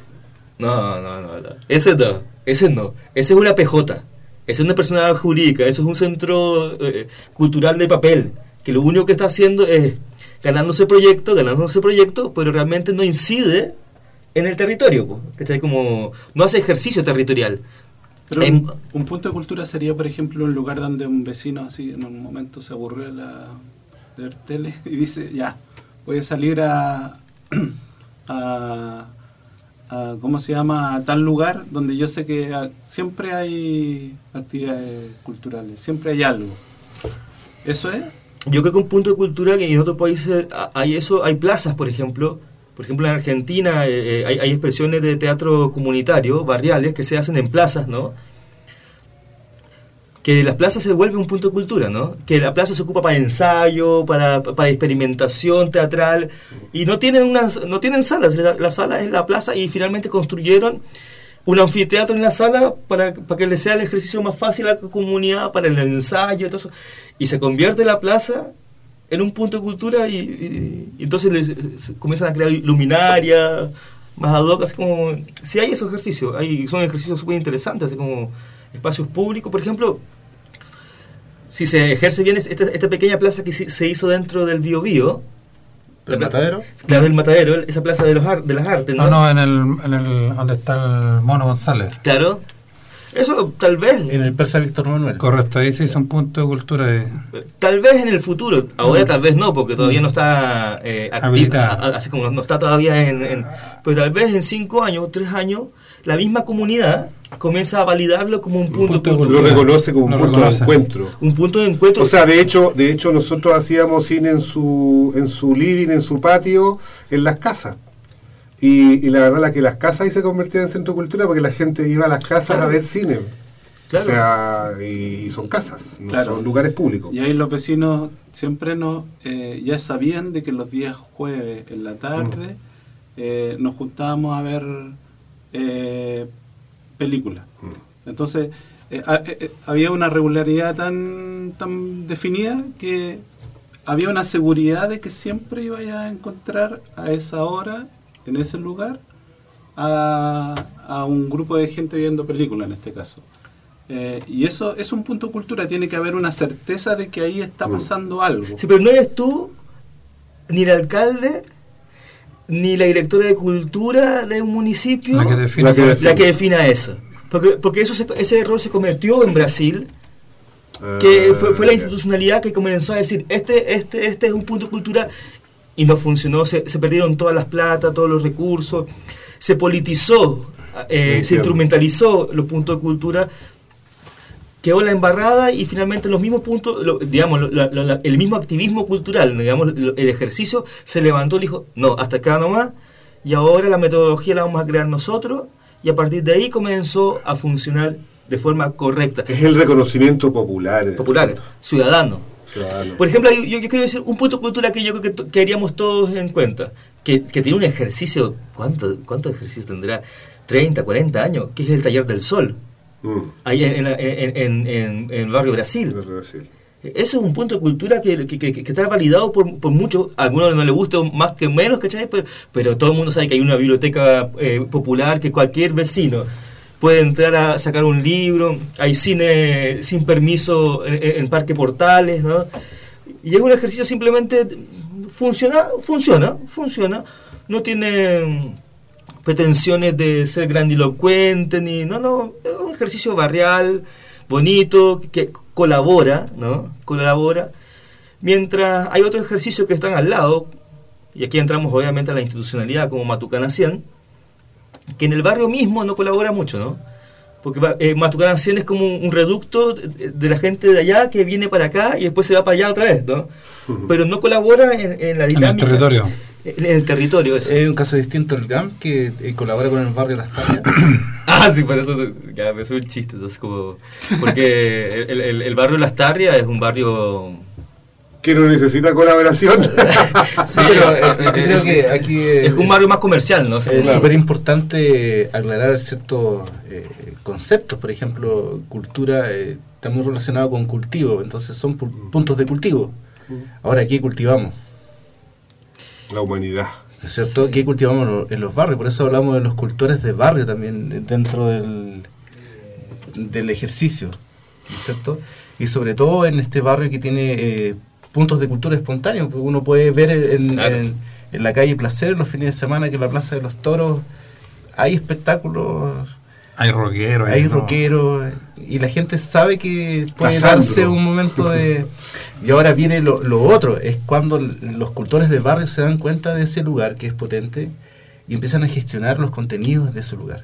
No, no, no, no. Ese no, ese no. Ese es una P J, ese es una personalidad jurídica, eso es un centro eh, cultural de papel, que lo único que está haciendo es ganándose proyectos, ganándose proyectos, pero realmente no incide en el territorio, po, ¿cachai? Como no hace ejercicio territorial. Pero En- un, un punto de cultura sería, por ejemplo, un lugar donde un vecino así en un momento se aburrió de, la, de ver tele y dice, ya, voy a salir a, a, a, ¿cómo se llama?, a tal lugar donde yo sé que ah, siempre hay actividades culturales, siempre hay algo. ¿Eso es? Yo creo que un punto de cultura que en otros países ha- hay eso, hay plazas, por ejemplo. Por ejemplo, en Argentina eh, hay, hay expresiones de teatro comunitario, barriales, que se hacen en plazas, ¿no? Que las plazas se vuelve un punto de cultura, ¿no? Que la plaza se ocupa para ensayo, para, para experimentación teatral, y no tienen unas, no tienen salas, la, la sala es la plaza, y finalmente construyeron un anfiteatro en la sala para, para que le sea el ejercicio más fácil a la comunidad, para el ensayo y todo eso, y se convierte la plaza en un punto de cultura, y, y- y entonces les- se comienzan a crear luminarias más ad hoc, así como, sí hay esos ejercicios, hay, son ejercicios súper interesantes, así como espacios públicos, por ejemplo, si se ejerce bien esta, esta pequeña plaza que se, se hizo dentro del Bío Bío, ¿El la plaza- matadero? claro, del Matadero, esa plaza de, los ar- de las artes, ¿no? No, no, en el, en el donde está el Mono González. Claro, eso tal vez, En el Persa Víctor Manuel. Correcto, ahí se hizo un punto de cultura de... tal vez en el futuro, ahora tal vez no, porque todavía no está eh, activa, Habilitada. a- a- así como no está todavía en, en- pero tal vez en cinco años, tres años, la misma comunidad comienza a validarlo como un punto, punto de de Lo cultura, reconoce como un Lo punto reconoce. de encuentro. un punto de encuentro. O sea, de hecho, de hecho nosotros hacíamos cine en su en su living, en su patio, en las casas. Y, y la verdad la que las casas ahí se convertían en centro de cultura porque la gente iba a las casas Claro. a ver cine. Claro. O sea, y son casas, no Claro. son lugares públicos. Y ahí los vecinos siempre nos, eh, ya sabían de que los días jueves en la tarde eh, nos juntábamos a ver eh, películas. Entonces, eh, a- eh, eh, había una regularidad tan, tan definida que había una seguridad de que siempre iba a encontrar a esa hora, en ese lugar, a, a un grupo de gente viendo películas en este caso. Eh, y eso es un punto de cultura, tiene que haber una certeza de que ahí está pasando algo. Sí, pero no eres tú, ni el alcalde, ni la directora de cultura de un municipio La que define La que todo define. la que defina eso. Porque, porque eso se- ese error se cometió en Brasil, Ah, que fue, fue la ya. institucionalidad que comenzó a decir, este, este, este es un punto de cultura, y no funcionó, se, se perdieron todas las plata, todos los recursos, se politizó, eh, se Entiendo. instrumentalizó los puntos de cultura, quedó la embarrada, y finalmente los mismos puntos, lo- digamos, lo- la- la- la- el mismo activismo cultural, digamos, lo- el ejercicio se levantó y dijo, no, hasta acá nomás, y ahora la metodología la vamos a crear nosotros, y a partir de ahí comenzó a funcionar de forma correcta. Es el reconocimiento popular. en el Popular, fondo. ciudadano. Ciudadano. Por ejemplo, yo, yo quiero decir un punto de cultura que yo creo que, to- que haríamos todos en cuenta, que, que tiene un ejercicio, ¿cuánto, cuánto ejercicio tendrá? treinta, cuarenta años, que es el Taller del Sol, Mm, ahí en, en, en, en- en- en el barrio Brasil. en Brasil. Eso es un punto de cultura que, que, que- que está validado por, por muchos, a algunos no les gusta más que menos, ¿cachai? Pero, pero todo el mundo sabe que hay una biblioteca eh, popular, que cualquier vecino puede entrar a sacar un libro, hay cine sin permiso en, en Parque Portales, ¿no? Y es un ejercicio simplemente, funciona, funciona, funciona, no tiene pretensiones de ser grandilocuente, ni, no, no, es un ejercicio barrial, bonito, que colabora, ¿no? Colabora, mientras hay otros ejercicios que están al lado, y aquí entramos obviamente a la institucionalidad como Matucana cien, que en el barrio mismo no colabora mucho, ¿no? Porque eh, Matucana cien es como un, un reducto de, de la gente de allá que viene para acá y después se va para allá otra vez, ¿no? Pero no colabora en, en la en el dinámica. territorio. En el territorio, eso. Es un caso distinto el G A M, que eh, colabora con el barrio Las Tapias. Ah, sí, por eso ya me un chiste, entonces como... Porque el, el, el barrio Las Tarrias es un barrio... Que no necesita colaboración. Sí, Pero eh, yo creo que aquí eh, es un barrio más comercial, ¿no? es Claro. súper importante aclarar ciertos eh, conceptos. Por ejemplo, cultura eh, está muy relacionado con cultivo, entonces son pu- puntos de cultivo. Ahora, ¿qué cultivamos? La humanidad. ¿No es cierto? ¿Qué cultivamos en los- en los barrios? Por eso hablamos de los cultores de barrio también eh, dentro del, del ejercicio, ¿no es cierto? Y sobre todo en este barrio que tiene eh, puntos de cultura espontánea. Uno puede ver en, Claro. en, en la calle Placer los fines de semana que en la Plaza de los Toros hay espectáculos, Hay rockeros. hay de todo. rockeros, y la gente sabe que puede Pasando. darse un momento de... Y ahora viene lo, lo otro, es cuando los cultores del barrio se dan cuenta de ese lugar que es potente y empiezan a gestionar los contenidos de ese lugar.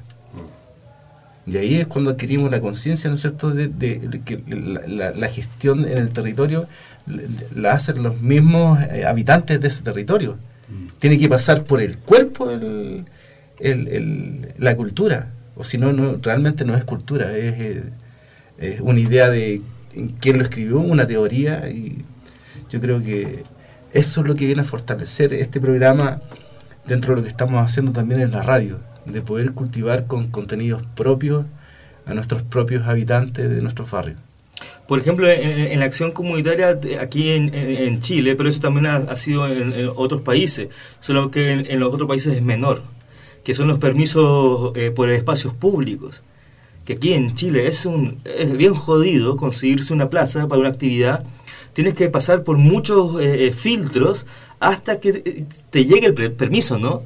Y ahí es cuando adquirimos la conciencia, ¿no es cierto?, de, de- de que la, la- la gestión en el territorio la hacen los mismos eh, habitantes de ese territorio. Tiene que pasar por el cuerpo el, el- el- la cultura, o si no, no, realmente no es cultura, es, eh, es una idea de quién lo escribió, una teoría, y yo creo que eso es lo que viene a fortalecer este programa dentro de lo que estamos haciendo también en la radio, de poder cultivar con contenidos propios a nuestros propios habitantes de nuestros barrios. Por ejemplo, en, en la acción comunitaria de- aquí en, en- en Chile, pero eso también ha, ha sido en, en otros países, solo que en, en los otros países es menor, que son los permisos eh, por espacios públicos. Que aquí en Chile es, un, es bien jodido conseguirse una plaza para una actividad. Tienes que pasar por muchos eh, filtros hasta que eh, te llegue el pre- permiso, ¿no?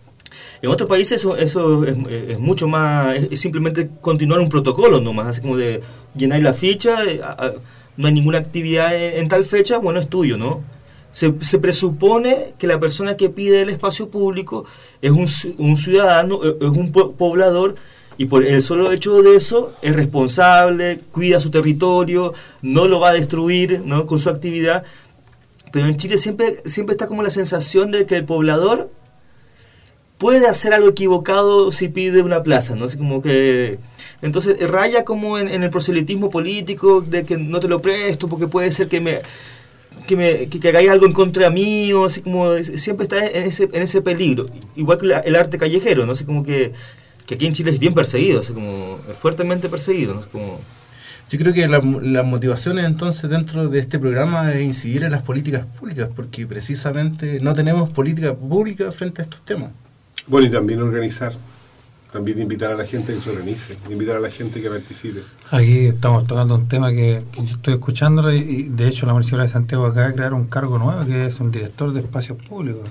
En otros países eso, eso es, es mucho más, es, es simplemente continuar un protocolo nomás, así como de llenar la ficha, eh, a- a- no hay ninguna actividad en, en tal fecha, bueno, es tuyo, ¿no? Se, se presupone que la persona que pide el espacio público es un, ci- un ciudadano, eh, es un po- poblador, y por el solo hecho de eso es responsable, cuida su territorio, no lo va a destruir, ¿no?, con su actividad. Pero en Chile siempre, siempre está como la sensación de que el poblador puede hacer algo equivocado si pide una plaza, ¿no? Así como que... Entonces raya como en, en el proselitismo político de que no te lo presto porque puede ser que me... que me que, que hagáis algo en contra mío, así como siempre está en ese en ese peligro. Igual que la- el arte callejero, ¿no? Así como que, que aquí en Chile es bien perseguido, así como fuertemente perseguido, ¿no? Así como... Yo creo que la- las motivaciones entonces dentro de este programa es incidir en las políticas públicas, porque precisamente no tenemos política pública frente a estos temas. Bueno, y también organizar, también invitar a la gente que se organice, invitar a la gente que participe. Aquí estamos tocando un tema que, que yo estoy escuchándolo y, y de hecho la Municipalidad de Santiago acaba de crear un cargo nuevo que es un director de espacios públicos,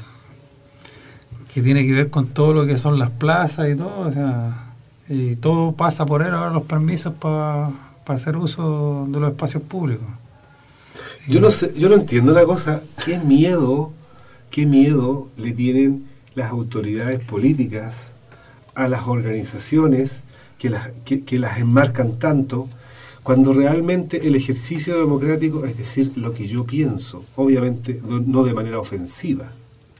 que tiene que ver con todo lo que son las plazas y todo, o sea, y todo pasa por él ahora los permisos para hacer uso de los espacios públicos. Yo no sé, yo no entiendo una cosa, qué miedo, qué miedo le tienen las autoridades políticas a las organizaciones que las, que, que las enmarcan tanto, cuando realmente el ejercicio democrático es decir lo que yo pienso, obviamente no, no de manera ofensiva.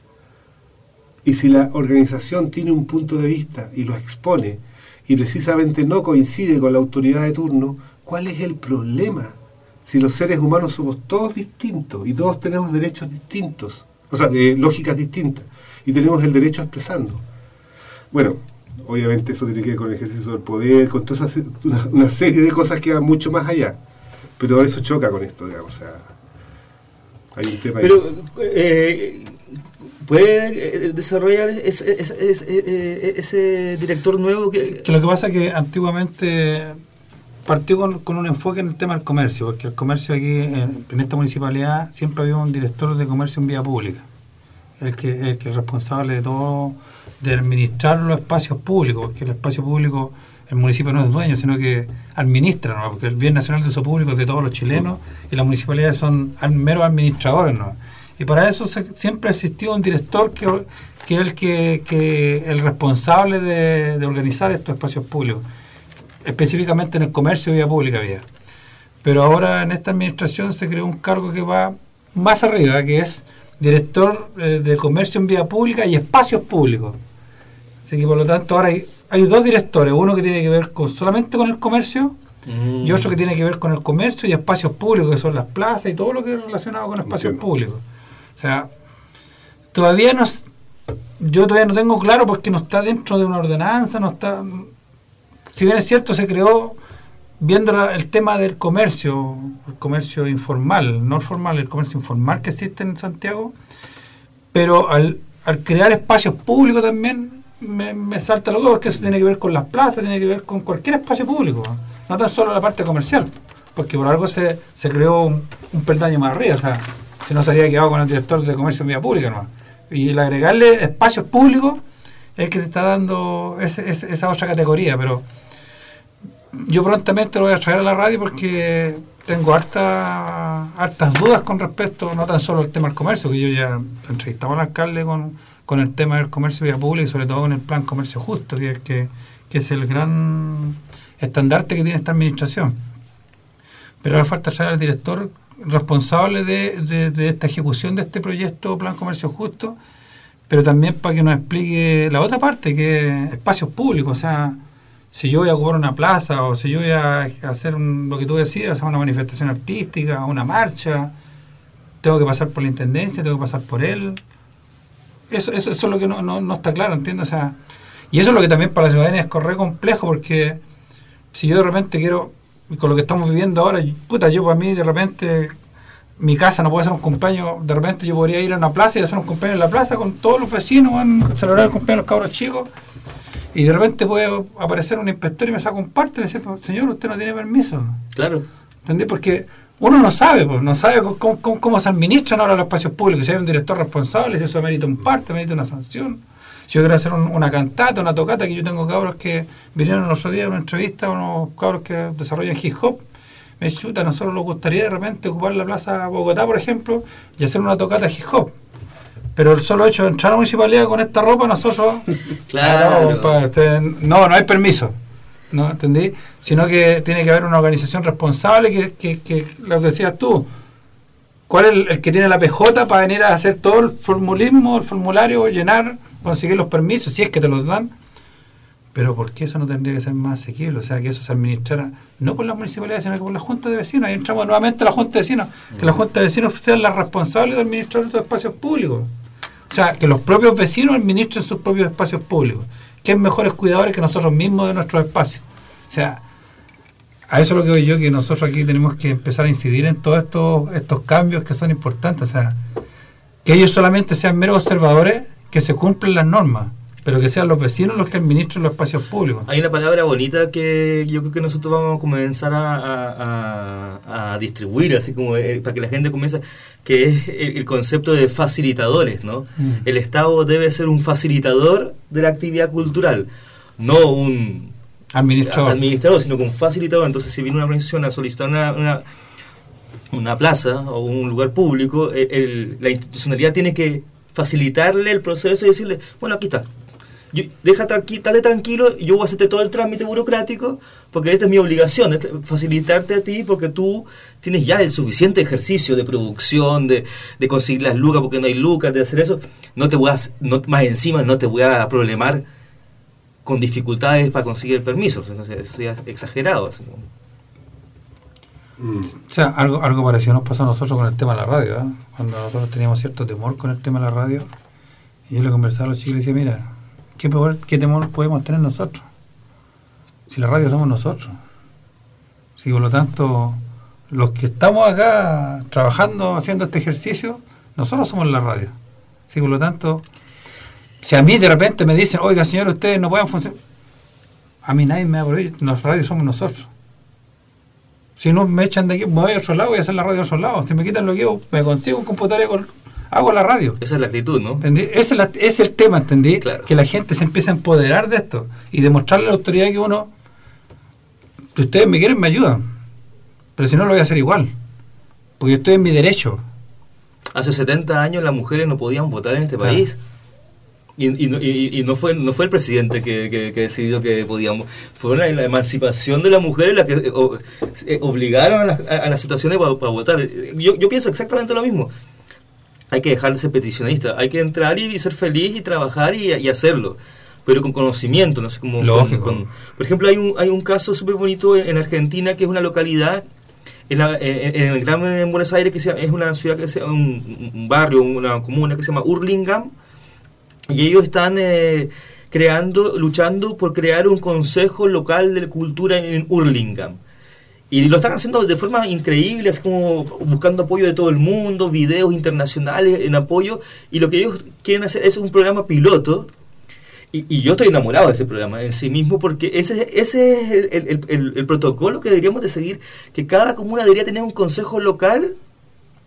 Y si la organización tiene un punto de vista y lo expone y precisamente no coincide con la autoridad de turno, ¿cuál es el problema? Si los seres humanos somos todos distintos y todos tenemos derechos distintos, o sea, de lógicas distintas, y tenemos el derecho a expresarnos. Bueno, obviamente eso tiene que ver con el ejercicio del poder, con toda esa, una, una serie de cosas que van mucho más allá, pero eso choca con esto, digamos, o sea, hay un tema Pero, ahí. eh, ¿puede eh, desarrollar ese, ese, ese, eh, ese director nuevo que... Que lo que pasa es que antiguamente partió con, con un enfoque en el tema del comercio, porque el comercio aquí en, en esta municipalidad siempre había un director de comercio en vía pública, el que, el que es responsable de todo, de administrar los espacios públicos, porque el espacio público, el municipio no es dueño, sino que administra, ¿no? Porque el bien nacional de uso público es de todos los chilenos y las municipalidades son al- meros administradores, ¿no? Y para eso se, siempre existió un director que, que es el que, que el responsable de, de organizar estos espacios públicos, específicamente en el comercio vía pública había. Pero ahora en esta administración se creó un cargo que va más arriba, que es director eh, de comercio en vía pública y espacios públicos. Así que por lo tanto ahora hay, hay dos directores, uno que tiene que ver con, solamente con el comercio Mm. y otro que tiene que ver con el comercio y espacios públicos, que son las plazas y todo lo que es relacionado con espacios Entiendo. públicos. O sea, todavía no es- yo todavía no tengo claro porque no está dentro de una ordenanza, no está, si bien es cierto se creó viendo la- el tema del comercio, el comercio informal, no el formal, el comercio informal que existe en Santiago, pero al, al crear espacios públicos también me, me salta lo dos, que eso tiene que ver con las plazas, tiene que ver con cualquier espacio público, no tan solo la parte comercial, porque por algo se, se creó un, un peldaño más arriba, o sea, si no se habría quedado con el director de Comercio en Vía Pública nomás. Y el agregarle espacios públicos es que se está dando ese, ese, esa otra categoría, pero yo prontamente lo voy a traer a la radio porque tengo harta, hartas dudas con respecto, no tan solo al tema del comercio, que yo ya entrevistaba al alcalde con, con el tema del comercio vía pública y sobre todo con el plan comercio justo, que es, que, que es el gran estandarte que tiene esta administración. Pero ahora falta traer al director responsable de, de, de esta ejecución de este proyecto plan comercio justo, pero también para que nos explique la otra parte, que es espacios públicos, o sea, si yo voy a ocupar una plaza o si yo voy a hacer un, lo que tú decías, una manifestación artística, una marcha, tengo que pasar por la intendencia, tengo que pasar por él. Eso eso, eso es lo que no, no, no está claro, ¿entiendes? O sea, y eso es lo que también para la ciudadanía es correr complejo, porque si yo de repente quiero, con lo que estamos viviendo ahora, puta, yo para mí de repente, mi casa no puede hacer un cumpleaños, de repente yo podría ir a una plaza y hacer un cumpleaños en la plaza con todos los vecinos, van a celebrar el cumpleaños de los cabros chicos. Y de repente puede aparecer un inspector y me saca un parte y me dice, señor, usted no tiene permiso. Claro. ¿Entendés? Porque uno no sabe, pues, no sabe cómo, cómo, cómo se administran ahora los espacios públicos. Si hay un director responsable, si eso merita un parte, merita una sanción. Si yo quiero hacer un, una cantata, una tocata, que yo tengo cabros que vinieron el otro día a una entrevista, unos cabros que desarrollan hip hop, me dicen, chuta, a nosotros nos gustaría de repente ocupar la plaza Bogotá, por ejemplo, y hacer una tocata hip hop. Pero el solo hecho de entrar a la municipalidad con esta ropa, nosotros... Claro. No, compadre, usted, no, no hay permiso. ¿No? ¿Entendí? Sino que tiene que haber una organización responsable que, que, que lo que decías tú. ¿Cuál es el, el que tiene la P J para venir a hacer todo el formulismo, el formulario, llenar, conseguir los permisos, si es que te los dan? Pero ¿por qué eso no tendría que ser más asequible? O sea, que eso se administrara no por las municipalidades, sino que por la Junta de Vecinos. Ahí entramos nuevamente a la Junta de Vecinos. Que la Junta de Vecinos sean las responsables de administrar estos espacios públicos. O sea, que los propios vecinos administren sus propios espacios públicos. Que es mejores cuidadores que nosotros mismos de nuestros espacios. O sea, a eso es lo que voy yo, que nosotros aquí tenemos que empezar a incidir en todos estos, estos cambios que son importantes. O sea, que ellos solamente sean meros observadores, que se cumplen las normas, pero que sean los vecinos los que administren los espacios públicos. Hay una palabra bonita que yo creo que nosotros vamos a comenzar a, a, a, a distribuir, así como eh, para que la gente comience, que es el, el concepto de facilitadores, ¿no? Mm. El Estado debe ser un facilitador de la actividad cultural, no un administrador, administrador sino que un facilitador. Entonces, si viene una organización a solicitar una, una, una plaza o un lugar público, el, el, la institucionalidad tiene que facilitarle el proceso y decirle, bueno, aquí está. Yo, deja tranqui, dale tranquilo, yo voy a hacerte todo el trámite burocrático porque esta es mi obligación, es facilitarte a ti porque tú tienes ya el suficiente ejercicio de producción, de, de conseguir las lucas porque no hay lucas, de hacer eso. No te voy a, no, más encima no te voy a problemar con dificultades para conseguir el permiso. O sea, eso ya es exagerado. Así. Mm. O sea, algo, algo parecido nos pasó a nosotros con el tema de la radio, ¿eh? Cuando nosotros teníamos cierto temor con el tema de la radio, y yo le conversaba a los chicos y decía, mira, ¿Qué, poder, ¿qué temor podemos tener nosotros? Si la radio somos nosotros. Si por lo tanto, los que estamos acá trabajando, haciendo este ejercicio, nosotros somos la radio. Si por lo tanto, si a mí de repente me dicen, oiga señor, ustedes no pueden funcionar, a mí nadie me va a prohibir, las radios somos nosotros. Si no me echan de aquí, me voy a otro lado, voy a hacer la radio a otro lado. Si me quitan lo que hago, me consigo un computador y con hago la radio. Esa es la actitud, ¿no? ¿Entendí? Ese es, la, ese es el tema, ¿entendí? Claro. Que la gente se empieza a empoderar de esto y demostrarle a la autoridad que uno, que ustedes me quieren, me ayudan, pero si no lo voy a hacer igual, porque yo estoy en mi derecho. Hace setenta años las mujeres no podían votar en este Claro. país. Y, y, y, y no fue no fue el presidente que, que, que decidió que podíamos. Fue la, la emancipación de las mujeres la que o, eh, obligaron a las a la situaciones para, para votar. Yo, yo pienso exactamente lo mismo. Hay que dejar de ser peticionista, hay que entrar y, y ser feliz y trabajar y, y hacerlo, pero con conocimiento, no sé cómo. Lógico. Con, con, por ejemplo, hay un hay un caso súper bonito en, en Argentina, que es una localidad en, la, en, en el Gran en Buenos Aires, que se, es una ciudad que se, un, un barrio, una comuna que se llama Hurlingham, y ellos están eh, creando, luchando por crear un consejo local de cultura en Hurlingham. Y lo están haciendo de forma increíble, así como buscando apoyo de todo el mundo, videos internacionales en apoyo, y lo que ellos quieren hacer es un programa piloto, y, y yo estoy enamorado de ese programa en sí mismo, porque ese, ese es el, el, el, el protocolo que deberíamos de seguir, que cada comuna debería tener un consejo local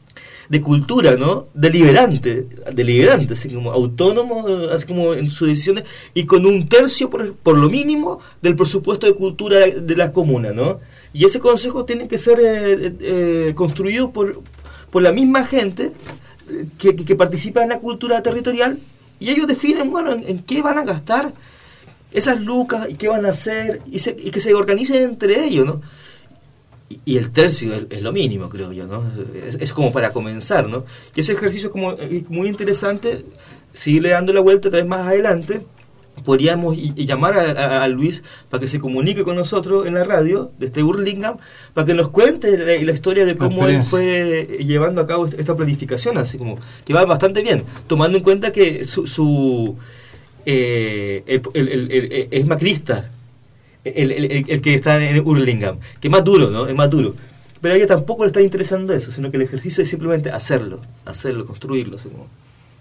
de cultura, ¿no? Deliberante, deliberante, así como autónomo, así como en sus decisiones, y con un tercio, por, por lo mínimo, del presupuesto de cultura de la comuna, ¿no? Y ese consejo tiene que ser eh, eh, construido por, por la misma gente que, que, que participa en la cultura territorial, y ellos definen, bueno, en, en qué van a gastar esas lucas y qué van a hacer, y, se, y que se organicen entre ellos, ¿no? Y el tercio es, es lo mínimo, creo yo, ¿no? Es, es como para comenzar, ¿no? Y ese ejercicio es como es muy interesante, seguirle dando la vuelta tal vez más adelante. Podríamos y, y llamar a, a, a Luis para que se comunique con nosotros en la radio, desde Hurlingham, para que nos cuente la, la historia de cómo él fue llevando a cabo esta planificación, así como que va bastante bien, tomando en cuenta que su... su eh, el, el, el, el, es macrista. El, el, el, el que está en Hurlingham, que es más duro, ¿no? Es más duro. Pero a ella tampoco le está interesando eso, sino que el ejercicio es simplemente hacerlo, hacerlo, construirlo. Así como.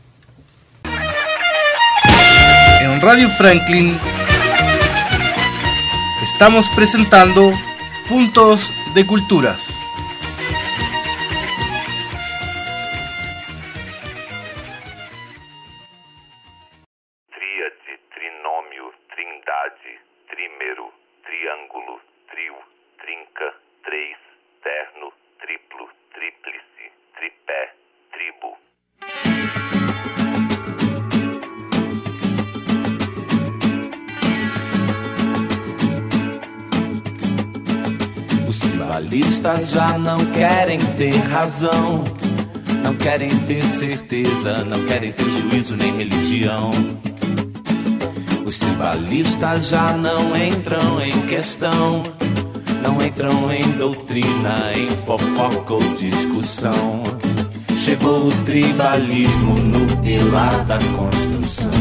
En Radio Franklin estamos presentando Puntos de Culturas. Tríade, trinômio, trindade, trímero, triângulo, trio, trinca, três, terno, triplo, tríplice, tripé, tribo. Os tribalistas já não querem ter razão, não querem ter certeza, não querem ter juízo nem religião. Os tribalistas já não entram em questão, não entram em doutrina, em fofoca ou discussão. Chegou o tribalismo no pilar da construção.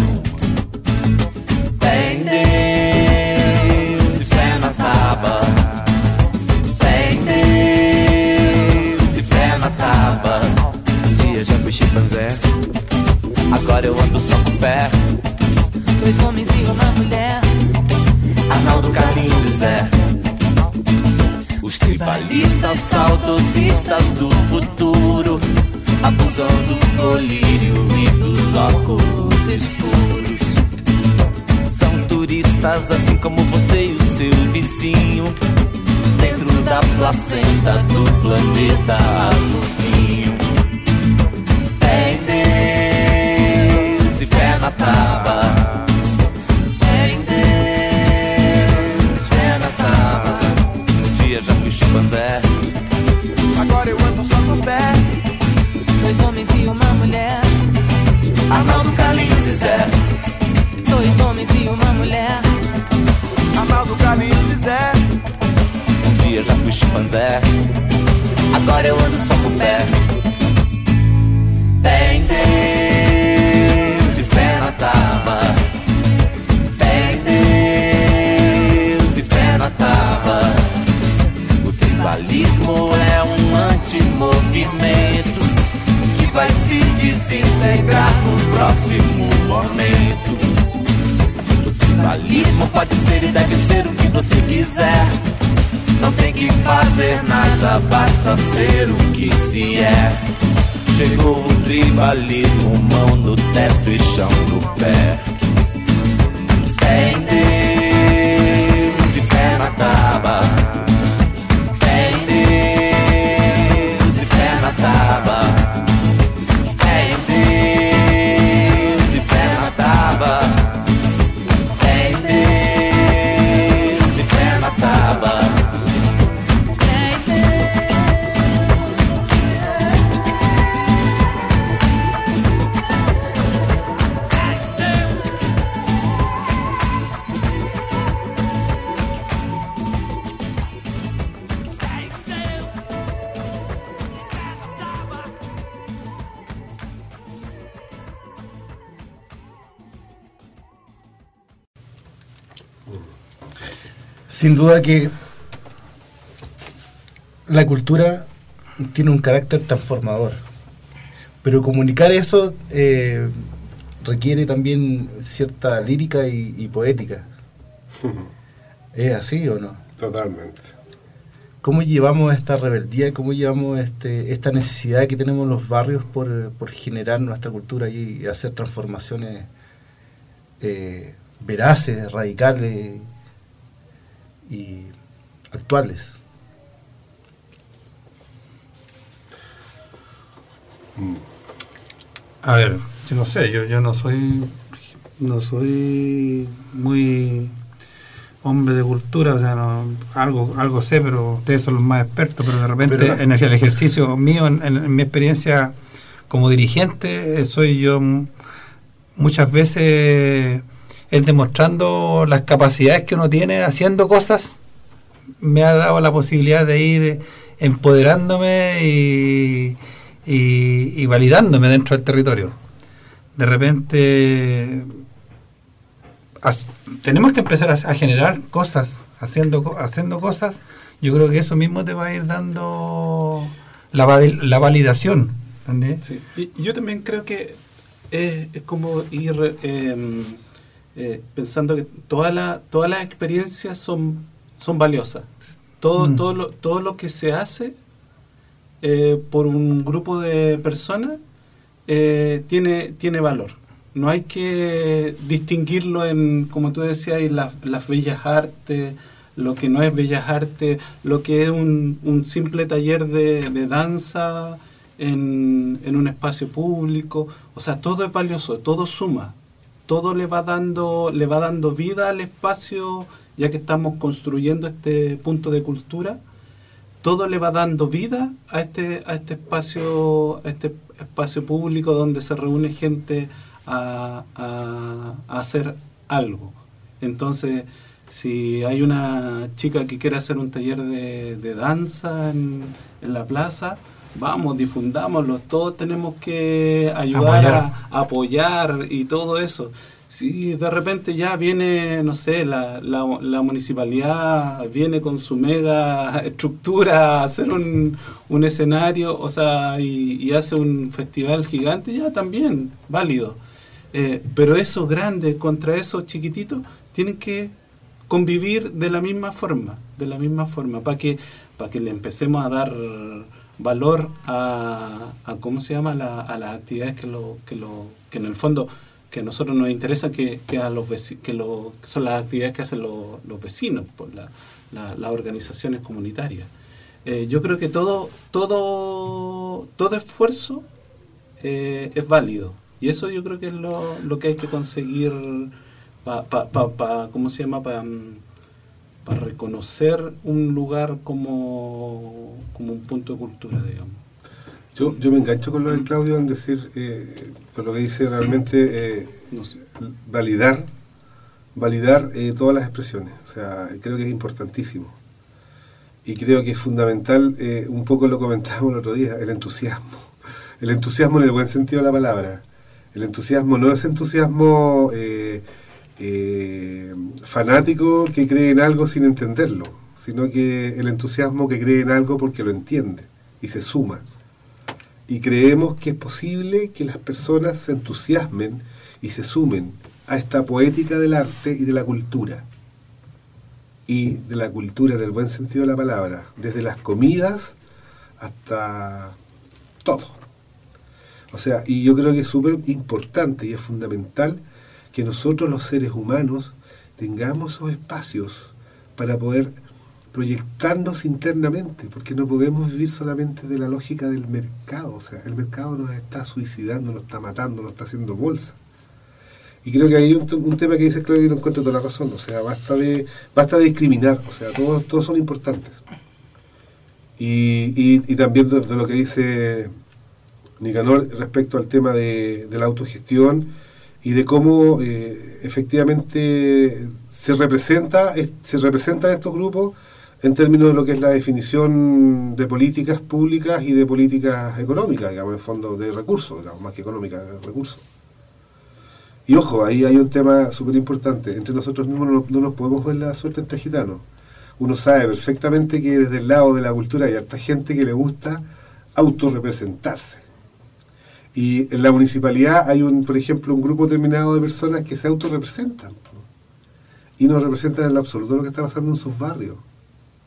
Tem Deus e fé na tábua, tem Deus e fé na tábua. Um dia já fui chimpanzé, agora eu ando só com o pé. Dois homens e uma mulher, Arnaldo, Carlinhos e Zé. Os tribalistas saudosistas do futuro abusam do colírio e dos óculos escuros. São turistas assim como você e o seu vizinho, dentro da placenta do planeta azulzinho. Tem Deus e fé na tábua, tem Deus e fé na tábua. Um dia já fui chimpanzé, agora eu ando só com o pé. Dois homens e uma mulher, Arnaldo, Carlinhos e Zé. Dois homens e uma mulher, Arnaldo, Carlinhos e Zé. Um dia já fui chimpanzé, agora eu ando só com o pé. Tem Deus e fé na tábua, tem Deus e fé na tábua. O tribalismo é um antimovimento que vai se desintegrar no próximo momento. O tribalismo pode ser e deve ser o que você quiser. Não tem que fazer nada, basta ser o que se é. Chegou o tribalismo, mão no teto e chão no pé. Tem Deus e fé na tábua, tem Deus e fé na tábua, tem Deus e fé na tábua, tem Deus e fé na tábua. Sin duda que la cultura tiene un carácter transformador, pero comunicar eso eh, requiere también cierta lírica y, y poética. ¿Es así o no? Totalmente. ¿Cómo llevamos esta rebeldía, cómo llevamos este, esta necesidad que tenemos los barrios por, por generar nuestra cultura y hacer transformaciones eh, veraces, radicales y actuales? A ver, yo no sé, yo, yo no soy no soy muy hombre de cultura, o sea, no, algo algo sé, pero ustedes son los más expertos, pero de repente pero, en el, el ejercicio mío, en, en, en mi experiencia como dirigente, soy yo muchas veces es demostrando las capacidades que uno tiene haciendo cosas, me ha dado la posibilidad de ir empoderándome y, y, y validándome dentro del territorio. De repente as, tenemos que empezar a, a generar cosas, haciendo haciendo cosas. Yo creo que eso mismo te va a ir dando la, la validación, ¿entendés? Sí. Y yo también creo que es, es como ir eh, eh, pensando que todas la, todas las experiencias son son valiosas. Todo, mm. todo, lo, todo lo que se hace eh, por un grupo de personas eh, tiene, tiene valor. No hay que distinguirlo en, como tú decías, en la, las bellas artes, lo que no es bellas artes, lo que es un, un simple taller de, de danza en, en un espacio público. O sea, todo es valioso, todo suma, todo le va dando, le va dando vida al espacio. Ya que estamos construyendo este punto de cultura, todo le va dando vida a este a este espacio a este espacio público donde se reúne gente a, a, a hacer algo. Entonces, si hay una chica que quiere hacer un taller de, de danza en, en la plaza, vamos, difundámoslo. Todos tenemos que ayudar apoyar. a, a apoyar y todo eso. Si de repente ya viene, no sé, la, la, la municipalidad viene con su mega estructura a hacer un, un escenario, o sea, y, y hace un festival gigante, ya también, válido. Eh, pero esos grandes contra esos chiquititos tienen que convivir de la misma forma, de la misma forma, para que, para que le empecemos a dar valor a, a ¿cómo se llama? La, a las actividades que, lo, que, lo, que en el fondo... que a nosotros nos interesa que, que, a los veci- que, lo, que son las actividades que hacen los, los vecinos, por la, la, las organizaciones comunitarias. Eh, yo creo que todo todo todo esfuerzo eh, es válido, y eso yo creo que es lo, lo que hay que conseguir para pa, pa, pa, ¿cómo se llama? para pa reconocer un lugar como, como un punto de cultura, digamos. Yo, yo me engancho con lo de Claudio en decir, eh, con lo que dice realmente, eh, no sé, validar, validar eh, todas las expresiones. O sea, creo que es importantísimo. Y creo que es fundamental, eh, un poco lo comentábamos el otro día, el entusiasmo. El entusiasmo en el buen sentido de la palabra. El entusiasmo no es entusiasmo eh, eh, fanático que cree en algo sin entenderlo, sino que el entusiasmo que cree en algo porque lo entiende y se suma. Y creemos que es posible que las personas se entusiasmen y se sumen a esta poética del arte y de la cultura. Y de la cultura en el buen sentido de la palabra, desde las comidas hasta todo. O sea, y yo creo que es súper importante y es fundamental que nosotros los seres humanos tengamos esos espacios para poder proyectarnos internamente, porque no podemos vivir solamente de la lógica del mercado. O sea, el mercado nos está suicidando, nos está matando, nos está haciendo bolsa. Y creo que hay un, un tema que dice Claudio y no encuentro toda la razón. O sea, basta de basta de discriminar. O sea, todos, todos son importantes. Y, y, y también de, de lo que dice Nicanor respecto al tema de, de la autogestión y de cómo eh, efectivamente se representa es, se representan estos grupos en términos de lo que es la definición de políticas públicas y de políticas económicas, digamos, en fondo de recursos, digamos, más que económicas, de recursos. Y ojo, ahí hay un tema súper importante. Entre nosotros mismos no, no nos podemos ver la suerte entre gitanos. Uno sabe perfectamente que desde el lado de la cultura hay harta gente que le gusta autorrepresentarse. Y en la municipalidad hay, un por ejemplo, un grupo determinado de personas que se autorrepresentan y no representan en lo absoluto lo que está pasando en sus barrios.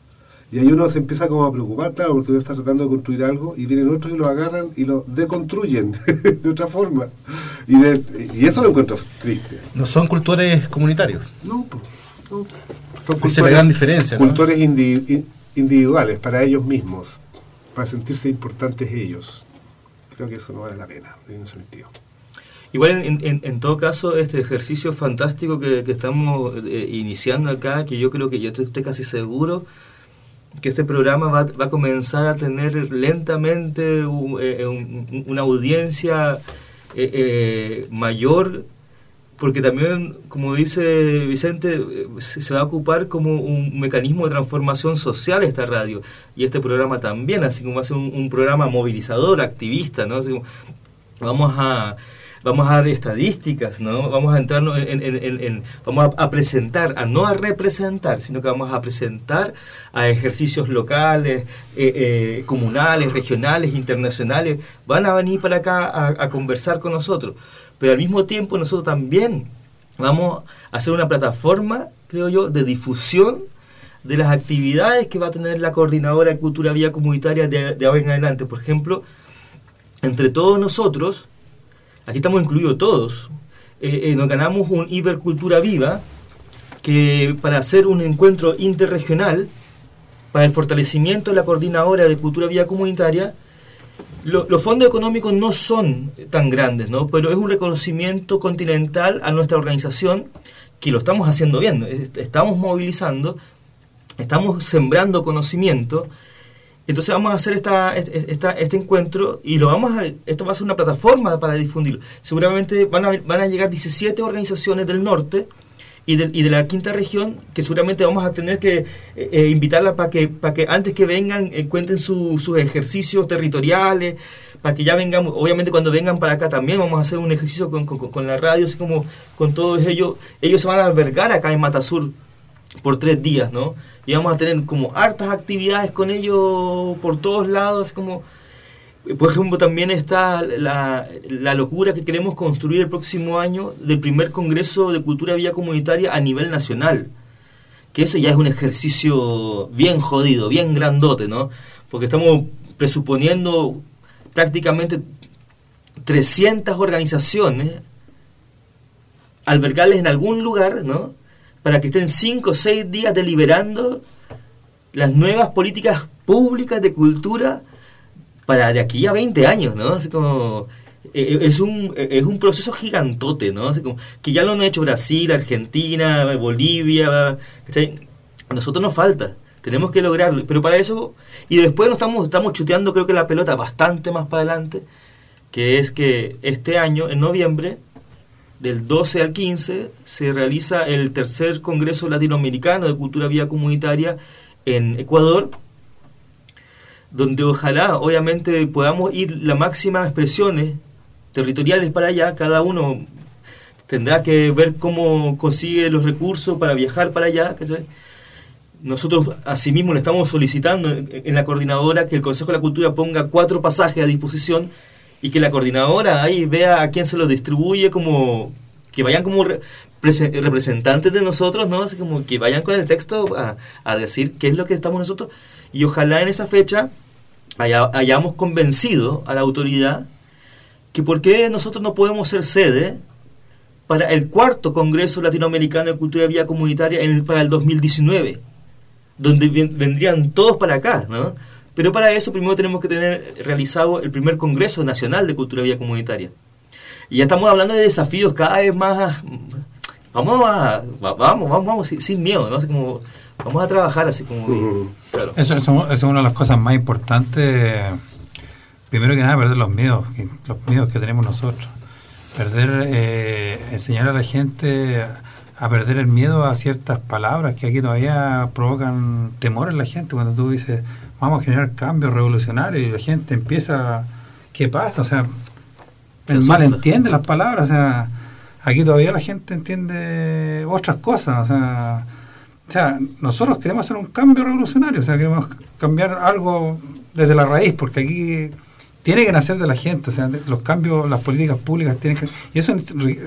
Y ahí uno se empieza como a preocupar, claro, porque uno está tratando de construir algo y vienen otros y lo agarran y lo deconstruyen de otra forma. Y, de, y eso lo encuentro triste. No son cultores comunitarios. No, no. Son Esa es la gran diferencia, ¿no? Cultores indi- individuales, para ellos mismos, para sentirse importantes ellos. Creo que eso no vale la pena, en un sentido. Igual, en, en, en todo caso, este ejercicio fantástico que, que estamos eh, iniciando acá, que yo creo que yo estoy, estoy casi seguro que este programa va, va a comenzar a tener lentamente un, eh, un, una audiencia eh, eh, mayor, porque también, como dice Vicente, eh, se, se va a ocupar como un mecanismo de transformación social esta radio, y este programa también, así como va a ser un, un programa movilizador, activista, ¿no? Así como vamos a... Vamos a dar estadísticas, ¿no? Vamos a entrar en, en, en, en vamos a, a presentar, a no a representar, sino que vamos a presentar a ejercicios locales, eh, eh, comunales, regionales, internacionales. Van a venir para acá a, a conversar con nosotros. Pero al mismo tiempo nosotros también vamos a hacer una plataforma, creo yo, de difusión de las actividades que va a tener la Coordinadora de Cultura Viva Comunitaria de, de ahora en adelante. Por ejemplo, entre todos nosotros, aquí estamos incluidos todos, eh, eh, nos ganamos un Ibercultura Viva, que para hacer un encuentro interregional, para el fortalecimiento de la Coordinadora de Cultura Viva Comunitaria. Lo, los fondos económicos no son tan grandes, ¿no? Pero es un reconocimiento continental a nuestra organización, que lo estamos haciendo bien, estamos movilizando, estamos sembrando conocimiento. Entonces vamos a hacer esta, esta, este encuentro y lo vamos a, esto va a ser una plataforma para difundirlo. Seguramente van a, van a llegar diecisiete organizaciones del norte y de, y de la quinta región, que seguramente vamos a tener que eh, invitarlas para que, para que antes que vengan eh, cuenten su, sus ejercicios territoriales, para que ya vengamos. Obviamente cuando vengan para acá también vamos a hacer un ejercicio con, con, con la radio, así como con todos ellos. Ellos se van a albergar acá en Matasur por tres días, ¿no? Y vamos a tener como hartas actividades con ellos por todos lados, como por ejemplo también está la, la locura que queremos construir el próximo año del primer Congreso de Cultura Viva Comunitaria a nivel nacional, que eso ya es un ejercicio bien jodido, bien grandote, ¿no? Porque estamos presuponiendo prácticamente trescientas organizaciones, albergarles en algún lugar, ¿no? Para que estén cinco o seis días deliberando las nuevas políticas públicas de cultura para de aquí a veinte años, ¿no? Así como, eh, es, un, es un proceso gigantote, ¿no? Así como, que ya lo han hecho Brasil, Argentina, Bolivia, ¿cachai? A nosotros nos falta, tenemos que lograrlo, pero para eso, y después nos estamos, estamos chuteando creo que la pelota bastante más para adelante, que es que este año, en noviembre, del doce al quince, se realiza el tercer Congreso Latinoamericano de Cultura Viva Comunitaria en Ecuador, donde ojalá, obviamente, podamos ir las máximas expresiones territoriales para allá. Cada uno tendrá que ver cómo consigue los recursos para viajar para allá, ¿cachai? Nosotros, asimismo, le estamos solicitando en la coordinadora que el Consejo de la Cultura ponga cuatro pasajes a disposición y que la coordinadora ahí vea a quién se los distribuye, como que vayan como re, representantes de nosotros, ¿no? Así como que vayan con el texto a, a decir qué es lo que estamos nosotros, y ojalá en esa fecha haya, hayamos convencido a la autoridad que por qué nosotros no podemos ser sede para el cuarto Congreso Latinoamericano de Cultura Viva Comunitaria en el, para el dos mil diecinueve, donde vendrían todos para acá, ¿no? Pero para eso primero tenemos que tener realizado el primer Congreso Nacional de Cultura Viva Comunitaria. Y ya estamos hablando de desafíos cada vez más. Vamos a, vamos, vamos, vamos, sin, sin miedo, ¿no? Así como, vamos a trabajar así como. Uh-huh. Claro. Eso, eso, eso es una de las cosas más importantes. Primero que nada, perder los miedos, los miedos que tenemos nosotros. Perder, eh, enseñar a la gente a perder el miedo a ciertas palabras que aquí todavía provocan temor en la gente. Cuando tú dices, vamos a generar cambios revolucionarios, y la gente empieza, ¿qué pasa? O sea, el mal entiende las palabras. O sea, aquí todavía la gente entiende otras cosas. O sea, o sea, nosotros queremos hacer un cambio revolucionario, o sea, queremos cambiar algo desde la raíz, porque aquí tiene que nacer de la gente. O sea, los cambios, las políticas públicas tienen que, y eso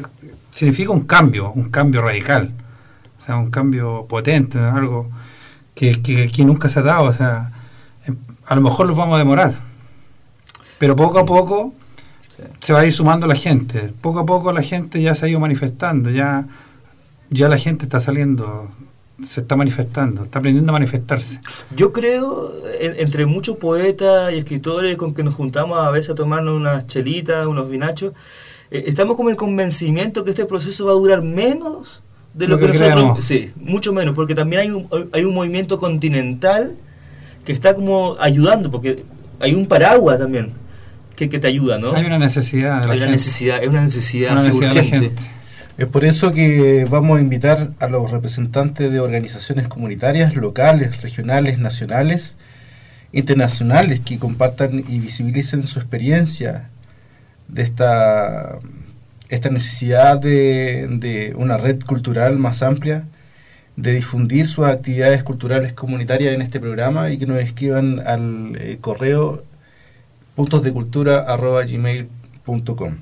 significa un cambio, un cambio radical, o sea, un cambio potente, algo que, que aquí nunca se ha dado. O sea, a lo mejor los vamos a demorar, pero poco a poco sí. se va a ir sumando la gente. Poco a poco la gente ya se ha ido manifestando, ya, ya la gente está saliendo, se está manifestando, está aprendiendo a manifestarse. Yo creo, en, entre muchos poetas y escritores con que nos juntamos a veces a tomarnos unas chelitas, unos vinachos, eh, estamos con el convencimiento que este proceso va a durar menos de lo, lo que, que nosotros... Creemos. Sí, mucho menos, porque también hay un, hay un movimiento continental que está como ayudando, porque hay un paraguas también que, que te ayuda, ¿no? Hay una necesidad. De la hay una gente. necesidad, es una necesidad, una necesidad de la gente. Es por eso que vamos a invitar a los representantes de organizaciones comunitarias, locales, regionales, nacionales, internacionales, que compartan y visibilicen su experiencia de esta, esta necesidad de, de una red cultural más amplia, de difundir sus actividades culturales comunitarias en este programa, y que nos escriban al eh, correo puntosdecultura arroba gmail punto com.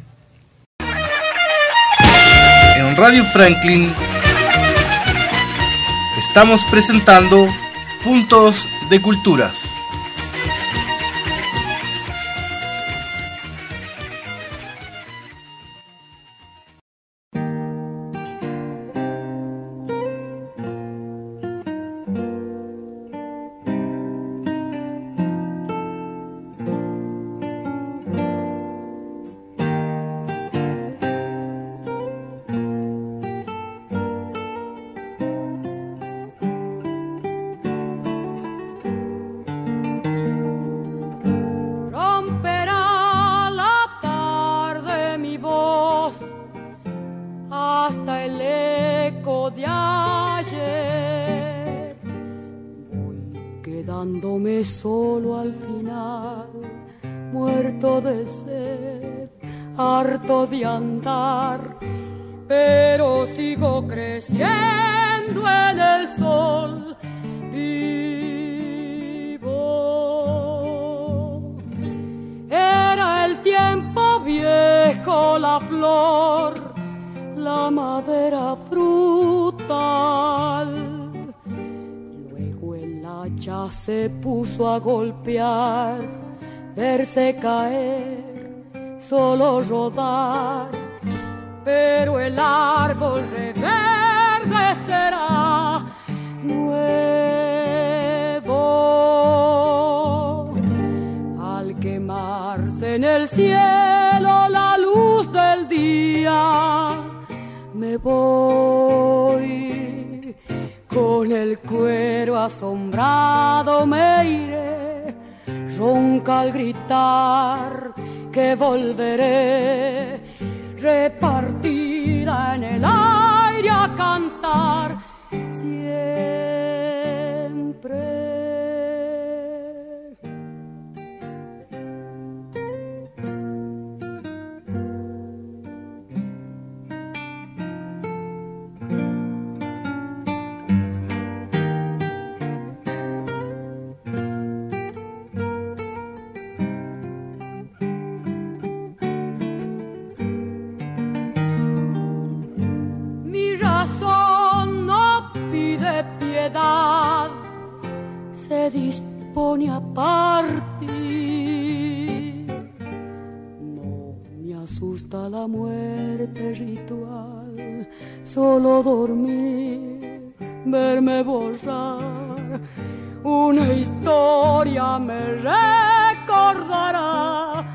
En Radio Franklin estamos presentando Puntos de Culturas. Pero sigo creciendo en el sol vivo. Era el tiempo viejo, la flor, la madera frutal. Luego el hacha se puso a golpear, verse caer, solo rodar. Pero el árbol reverdecerá nuevo al quemarse en el cielo la luz del día. Me voy con el cuero asombrado, me iré, ronca al gritar que volveré, repartida en el aire a cantar siempre. Se dispone a partir. No me asusta la muerte ritual, solo dormir, verme borrar. Una historia me recordará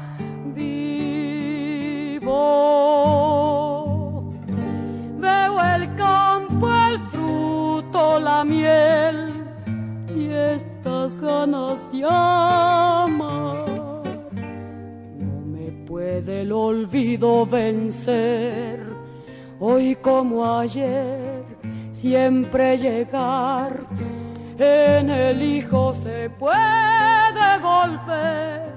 vivo. Veo el campo, el fruto, la miel y estas ganas de amar. No me puede el olvido vencer, hoy como ayer, siempre llegar. En el hijo se puede volver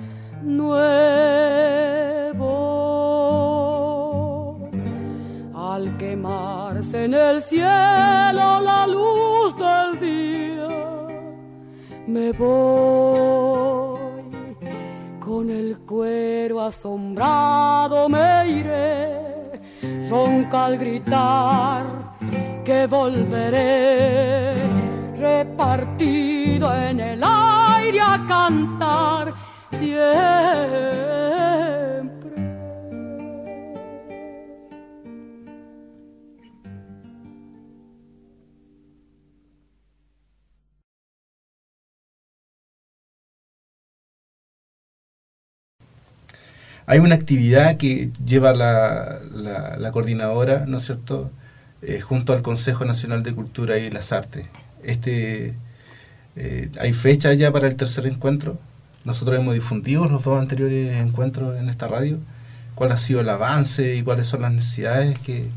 nuevo. Al quemarse en el cielo la luz del día, me voy con el cuero asombrado, me iré, ronca al gritar que volveré, repartido en el aire a cantar siempre. Hay una actividad que lleva la, la, la coordinadora, ¿no es cierto?, eh, junto al Consejo Nacional de Cultura y las Artes. Este, eh, ¿hay fecha ya para el tercer encuentro? Nosotros hemos difundido los dos anteriores encuentros en esta radio. ¿Cuál ha sido el avance y cuáles son las necesidades que...?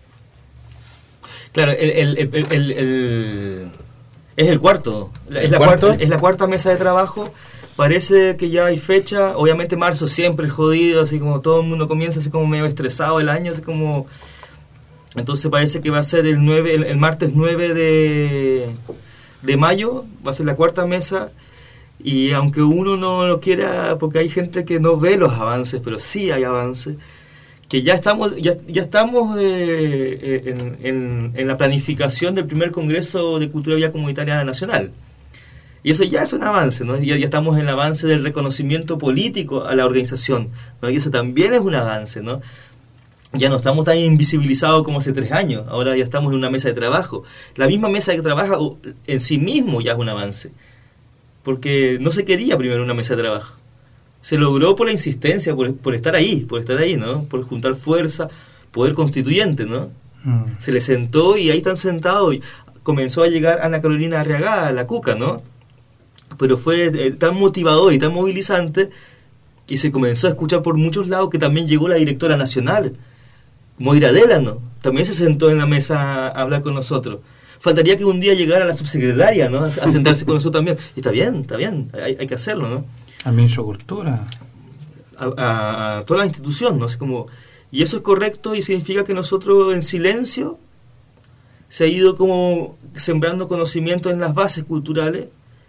Claro, el, el, el, el, el, es el cuarto. Es la ¿Cuarto? cuarta, es la cuarta mesa de trabajo. Parece que ya hay fecha. Obviamente marzo siempre es jodido, así como todo el mundo comienza así como medio estresado el año, así como... Entonces parece que va a ser el nueve, el, el martes nueve de, de mayo, va a ser la cuarta mesa. Y aunque uno no lo quiera, porque hay gente que no ve los avances, pero sí hay avances, que ya estamos ya, ya estamos eh, en, en, en la planificación del primer Congreso de Cultura Vía Comunitaria Nacional. Y eso ya es un avance, ¿no? Ya, ya estamos en el avance del reconocimiento político a la organización, ¿no? Y eso también es un avance, ¿no? Ya no estamos tan invisibilizados como hace tres años, ahora ya estamos en una mesa de trabajo. La misma mesa de trabajo en sí mismo ya es un avance, porque no se quería primero una mesa de trabajo. Se logró por la insistencia, por, por estar ahí, por estar ahí, ¿no? Por juntar fuerza, poder constituyente, ¿no? Mm. Se le sentó y ahí están sentados. Y comenzó a llegar Ana Carolina Arriagada, la Cuca, ¿no? Pero fue eh, tan motivador y tan movilizante que se comenzó a escuchar por muchos lados, que también llegó la directora nacional, Moira Delano, también se sentó en la mesa a hablar con nosotros. Faltaría que un día llegara la subsecretaria, ¿no?, a sentarse con nosotros también. Y está bien, está bien, hay, hay que hacerlo, ¿no? Al Ministro de Cultura. A, a, a toda la institución, ¿no? Así como, y eso es correcto y significa que nosotros en silencio se ha ido como sembrando conocimiento en las bases culturales.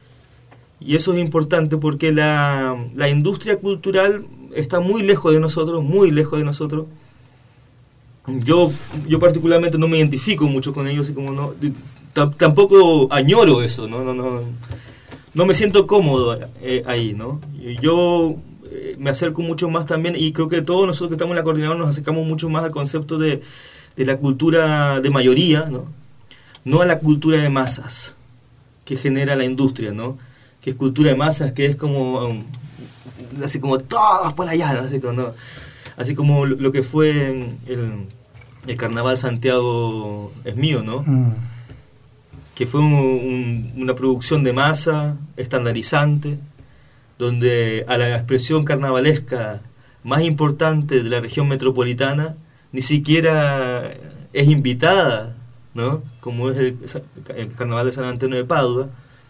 Y eso es importante porque la, la industria cultural está muy lejos de nosotros, muy lejos de nosotros. Yo yo particularmente no me identifico mucho con ellos, y como no t- tampoco añoro eso, no no no no me siento cómodo eh, ahí, ¿no? Yo eh, me acerco mucho más también, y creo que todos nosotros que estamos en la coordinadora nos acercamos mucho más al concepto de, de la cultura de mayoría, ¿no? No a la cultura de masas que genera la industria, ¿no? Que es cultura de masas, que es como um, así como todos por allá, ¿no? Así como, ¿no? Así como lo que fue el, el Carnaval Santiago es mío, ¿no? Mm. Que fue un, un, una producción de masa, estandarizante, donde a la expresión carnavalesca más importante de la región metropolitana ni siquiera es invitada, ¿no? Como es el, el Carnaval de San Antonio de Padua.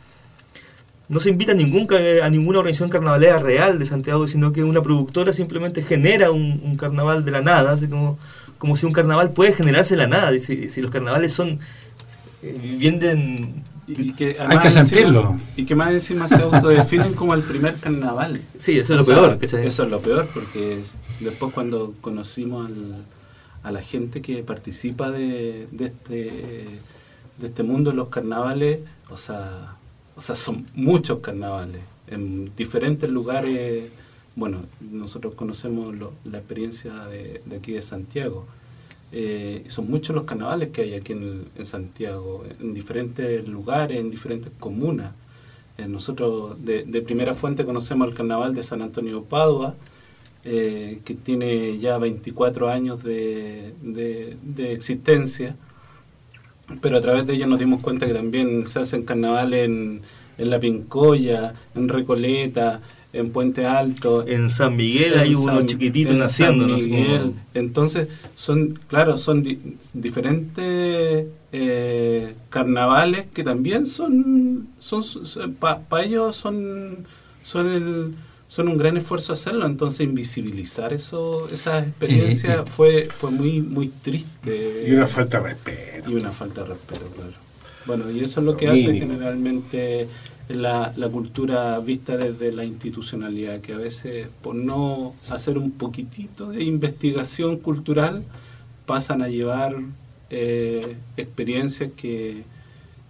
No se invita a, ningún, a ninguna organización carnavalera real de Santiago, sino que una productora simplemente genera un, un carnaval de la nada, así como, como si un carnaval puede generarse de la nada. Si, si los carnavales son eh, bien de... Y que hay que sentirlo. Encima, y que más encima se autodefinen como el primer carnaval. Sí, eso es lo sea, peor. ¿Cachai? Eso es lo peor, porque es, después cuando conocimos al, a la gente que participa de, de, este, de este mundo de los carnavales, o sea... O sea, son muchos carnavales en diferentes lugares. Bueno, nosotros conocemos lo, la experiencia de, de aquí de Santiago. Eh, son muchos los carnavales que hay aquí en, en Santiago, en diferentes lugares, en diferentes comunas. Eh, nosotros de, de primera fuente conocemos el carnaval de San Antonio de Padua, eh, que tiene ya veinticuatro años de, de, de existencia. Pero a través de ello nos dimos cuenta que también se hacen carnavales en, en La Pincoya, en Recoleta, en Puente Alto. En San Miguel en hay San, unos chiquititos naciendo. San Miguel. No sé. Entonces, son claro, son di, diferentes eh, carnavales que también son, son, son para pa ellos son, son el... son un gran esfuerzo hacerlo, entonces invisibilizar eso, esa experiencia eh, eh. fue fue muy muy triste. Y una falta de respeto. Y una falta de respeto, claro. Bueno, y eso es lo que hace Mínimo. generalmente la, la cultura vista desde la institucionalidad, que a veces por no hacer un poquitito de investigación cultural pasan a llevar eh, experiencias que,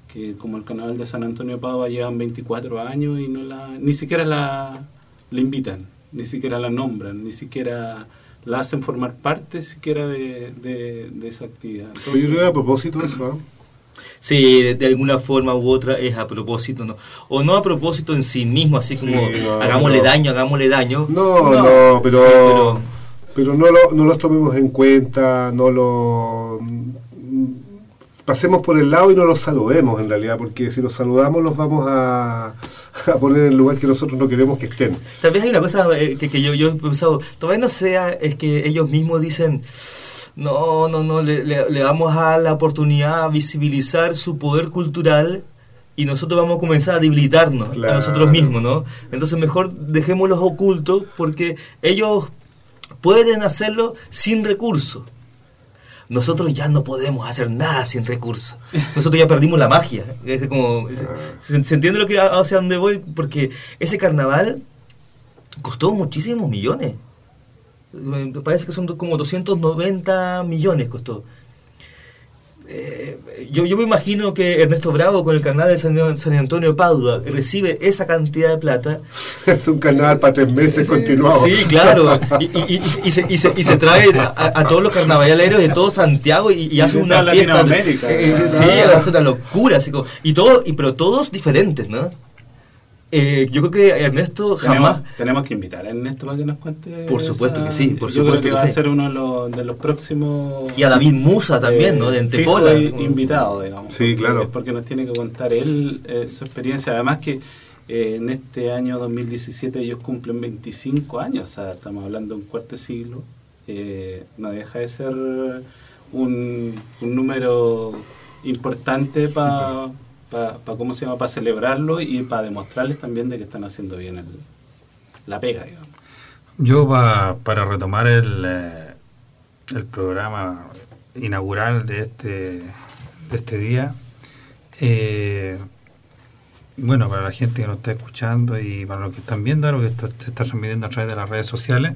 que como el carnaval de San Antonio de Padua llevan veinticuatro años y no la, ni siquiera la, la invitan, ni siquiera la nombran, ni siquiera la hacen formar parte siquiera de, de, de esa actividad. Entonces, yo creo que a propósito de eso, ¿eh? Sí, de, de alguna forma u otra es a propósito, ¿no? O no a propósito en sí mismo, así como Sí, no, hagámosle no. daño, hagámosle daño. No, No, no, pero, sí, pero- pero no, lo, no los tomemos en cuenta, no lo... Pasemos por el lado y no los saludemos en realidad, porque si los saludamos los vamos a, a poner en el lugar que nosotros no queremos que estén. Tal vez hay una cosa eh, que, que yo, yo he pensado, todavía no sea, es que ellos mismos dicen, no, no, no, le, le, le damos a la oportunidad a visibilizar su poder cultural y nosotros vamos a comenzar a debilitarnos Claro. a nosotros mismos, ¿no? Entonces mejor dejémoslos ocultos porque ellos pueden hacerlo sin recursos. Nosotros ya no podemos hacer nada sin recursos. Nosotros ya perdimos la magia. Es como, es- ¿se, se entiende lo que hacia dónde voy? Porque ese carnaval costó muchísimos millones. Me parece que son como doscientos noventa millones costó. Eh, yo, yo me imagino que Ernesto Bravo con el carnaval de San, San Antonio de Padua recibe esa cantidad de plata. Es un carnaval para tres meses continuados. Sí, claro. Y, y, y, y se, y, se, y se trae a, a todos los carnavaleros de todo Santiago y, y hace de una toda fiesta. Latinoamérica. Eh, eh, sí, hace una locura. Así como, y, todo, y pero todos diferentes, ¿no? Eh, yo creo que Ernesto jamás... Tenemos, tenemos que invitar a Ernesto para que nos cuente. Por supuesto que sí, por yo supuesto creo que, que va sí. a ser uno de los, de los próximos. Y a David Musa también, eh, ¿no? De fijo Antepola. i- invitado, digamos. Sí, porque- claro. Porque nos tiene que contar él eh, su experiencia. Además que eh, en este año dos mil diecisiete ellos cumplen veinticinco años, o sea, estamos hablando de un cuarto de siglo. Eh, no deja de ser un, un número importante para. Para pa, ¿cómo se llama? Para celebrarlo y para demostrarles también de que están haciendo bien el, la pega, digamos. Yo pa- para retomar el, eh, el programa inaugural de este, de este día, eh, bueno, para la gente que nos está escuchando y para los que están viendo, lo que está- se está transmitiendo a través de las redes sociales,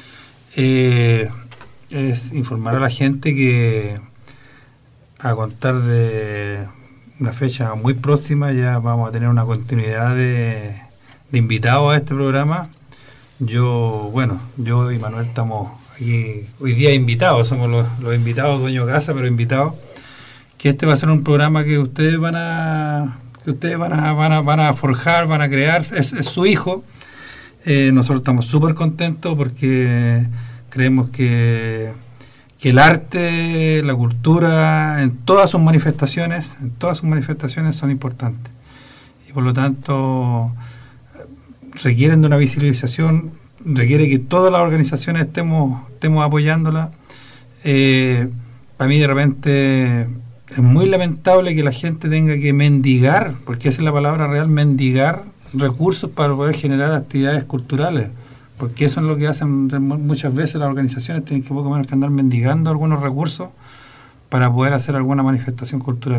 eh, es informar a la gente que a contar de una fecha muy próxima ya vamos a tener una continuidad de, de invitados a este programa. Yo, bueno, yo y Manuel estamos aquí hoy día invitados, somos los, los invitados, dueños de casa, pero invitados, que este va a ser un programa que ustedes van a que ustedes van a, van a, van a forjar, van a crear, es, es su hijo. Eh, nosotros estamos súper contentos porque creemos que que el arte, la cultura, en todas sus manifestaciones, en todas sus manifestaciones son importantes. Y por lo tanto, requieren de una visibilización, requiere que todas las organizaciones estemos, estemos apoyándola. Eh, para mí de repente es muy lamentable que la gente tenga que mendigar, porque esa es la palabra real, mendigar recursos para poder generar actividades culturales. Porque eso es lo que hacen muchas veces las organizaciones, tienen que poco menos que andar mendigando algunos recursos para poder hacer alguna manifestación cultural.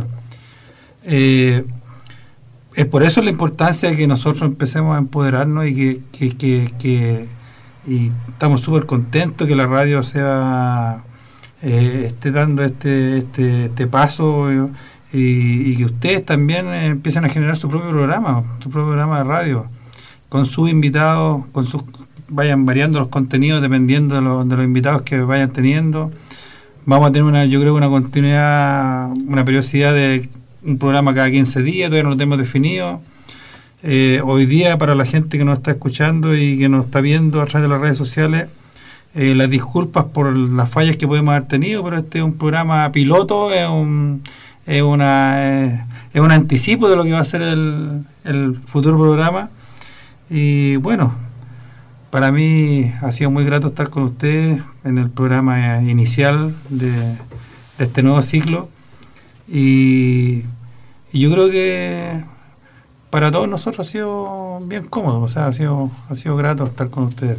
Eh, es por eso la importancia de que nosotros empecemos a empoderarnos y que, que, que, que y estamos súper contentos que la radio sea eh, esté dando este, este, este paso eh, y, y que ustedes también eh, empiecen a generar su propio programa, su propio programa de radio, con sus invitados, con sus vayan variando los contenidos dependiendo de, lo, de los invitados que vayan teniendo. Vamos a tener una, yo creo, una continuidad, una periodicidad de un programa cada quince días, todavía no lo tenemos definido. Eh, hoy día, para la gente que nos está escuchando y que nos está viendo a través de las redes sociales, eh, las disculpas por las fallas que podemos haber tenido, pero este es un programa piloto, es un es una es, es un anticipo de lo que va a ser el, el futuro programa. Y bueno, para mí ha sido muy grato estar con ustedes en el programa inicial de, de este nuevo ciclo y, y yo creo que para todos nosotros ha sido bien cómodo, o sea, ha sido, ha sido grato estar con ustedes.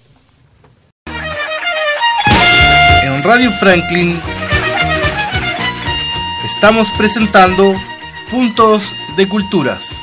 En Radio Franklin estamos presentando Puntos de Culturas.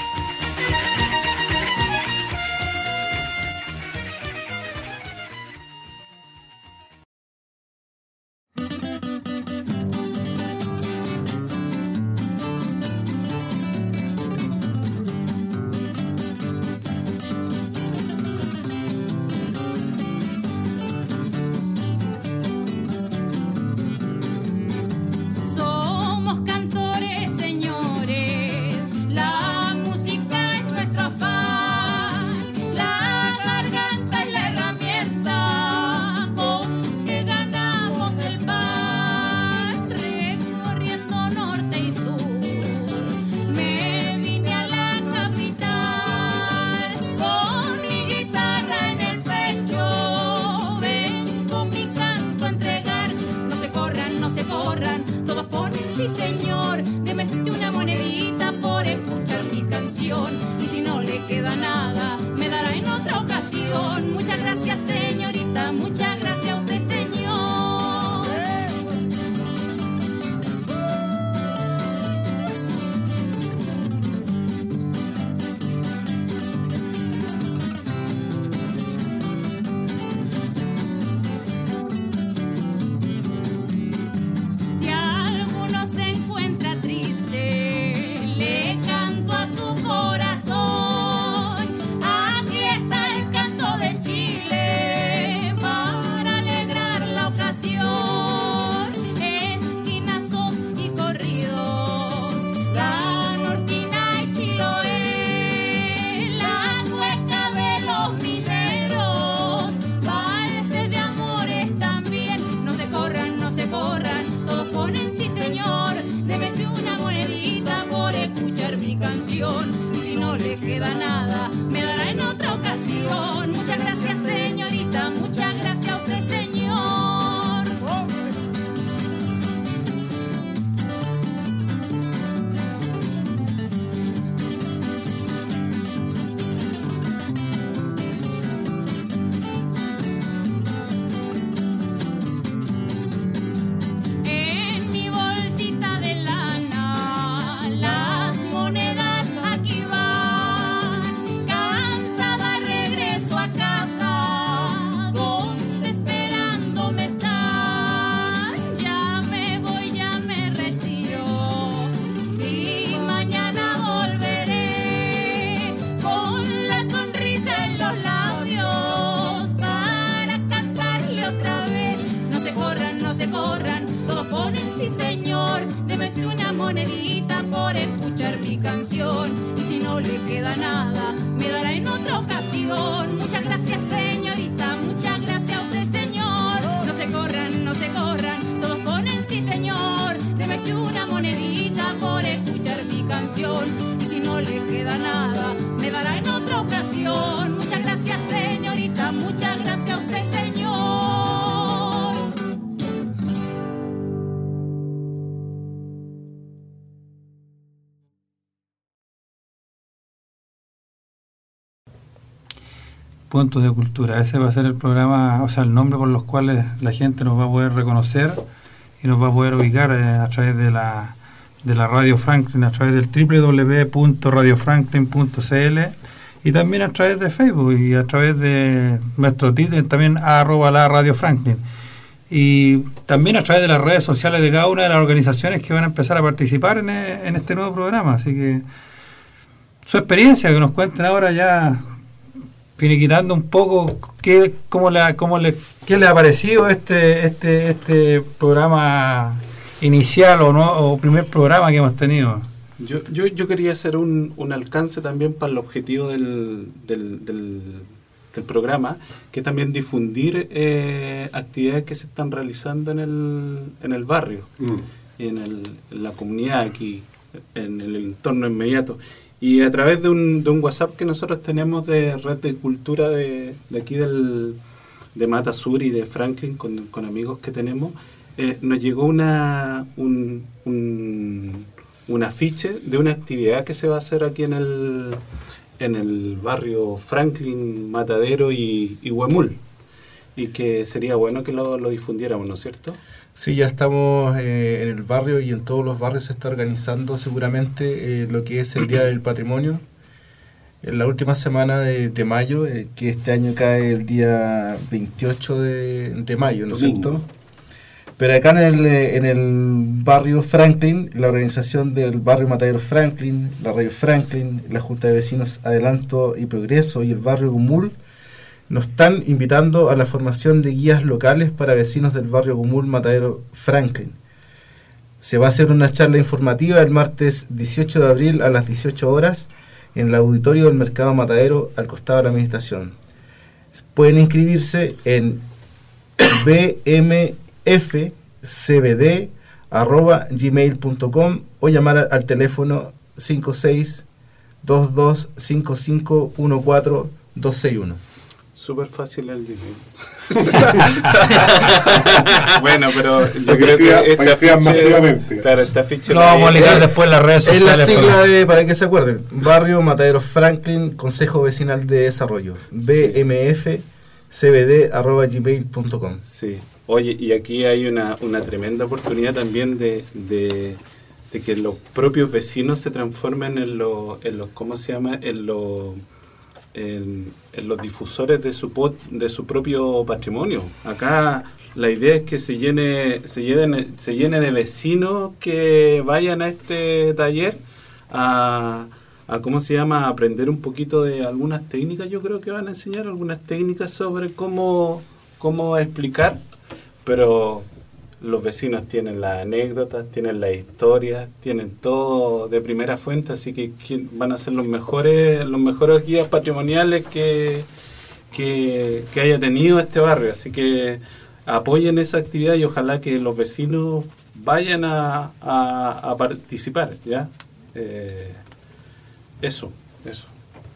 Puntos de Cultura. Ese va a ser el programa, o sea, el nombre por los cuales la gente nos va a poder reconocer y nos va a poder ubicar eh, a través de la de la Radio Franklin, a través del doble u doble u doble u punto radio franklin punto c l y también a través de Facebook y a través de nuestro Twitter, también arroba la Radio Franklin. Y también a través de las redes sociales de cada una de las organizaciones que van a empezar a participar en, en este nuevo programa. Así que su experiencia, que nos cuenten ahora ya, finiquitando un poco qué, cómo le, cómo le, qué le ha parecido este, este, este programa inicial o no o primer programa que hemos tenido. Yo, yo, yo quería hacer un, un alcance también para el objetivo del, del, del, del programa, que es también difundir eh, actividades que se están realizando en el, en el barrio, mm. y en, el, en la comunidad aquí, en el entorno inmediato. Y a través de un, de un WhatsApp que nosotros tenemos de Red de Cultura de, de aquí del, de Mata Sur y de Franklin, con, con amigos que tenemos, eh, nos llegó una un, un, un afiche de una actividad que se va a hacer aquí en el, en el barrio Franklin, Matadero y, y Huemul, y que sería bueno que lo, lo difundiéramos, ¿no es cierto? Sí, ya estamos eh, en el barrio y en todos los barrios se está organizando seguramente eh, lo que es el Día del Patrimonio. En la última semana de, de mayo, eh, que este año cae el día veintiocho de, de mayo, ¿no es cierto? Pero acá en el, en el barrio Franklin, la organización del barrio Matadero Franklin, la Radio Franklin, la Junta de Vecinos Adelanto y Progreso y el barrio Gumul, nos están invitando a la formación de guías locales para vecinos del barrio Gumul Matadero Franklin. Se va a hacer una charla informativa el martes dieciocho de abril a las dieciocho horas en el auditorio del Mercado Matadero al costado de la administración. Pueden inscribirse en b m f c b d arroba gmail punto com o llamar al, al teléfono cinco seis dos dos cinco cinco uno cuatro dos seis uno. Súper fácil el Gmail. Bueno, pero yo creo que esta afiche, masivamente. Claro, esta afiche lo vamos a ligar después en las redes sociales. Es la sigla de, para que se acuerden, Barrio Matadero Franklin, Consejo Vecinal de Desarrollo, b m f c b d arroba gmail punto com. Sí. Oye, y aquí hay una, una tremenda oportunidad también de, de, de que los propios vecinos se transformen en los, en los ¿cómo se llama? En los En, en los difusores de su pot, de su propio patrimonio. Acá la idea es que se llene se llene, se llene de vecinos que vayan a este taller a, a ¿cómo se llama? A aprender un poquito de algunas técnicas. Yo creo que van a enseñar algunas técnicas sobre cómo, cómo explicar, pero los vecinos tienen las anécdotas, tienen las historias, tienen todo de primera fuente, así que van a ser los mejores los mejores guías patrimoniales que, que, que haya tenido este barrio. Así que apoyen esa actividad y ojalá que los vecinos vayan a, a, a participar, ¿ya? Eh, eso, eso.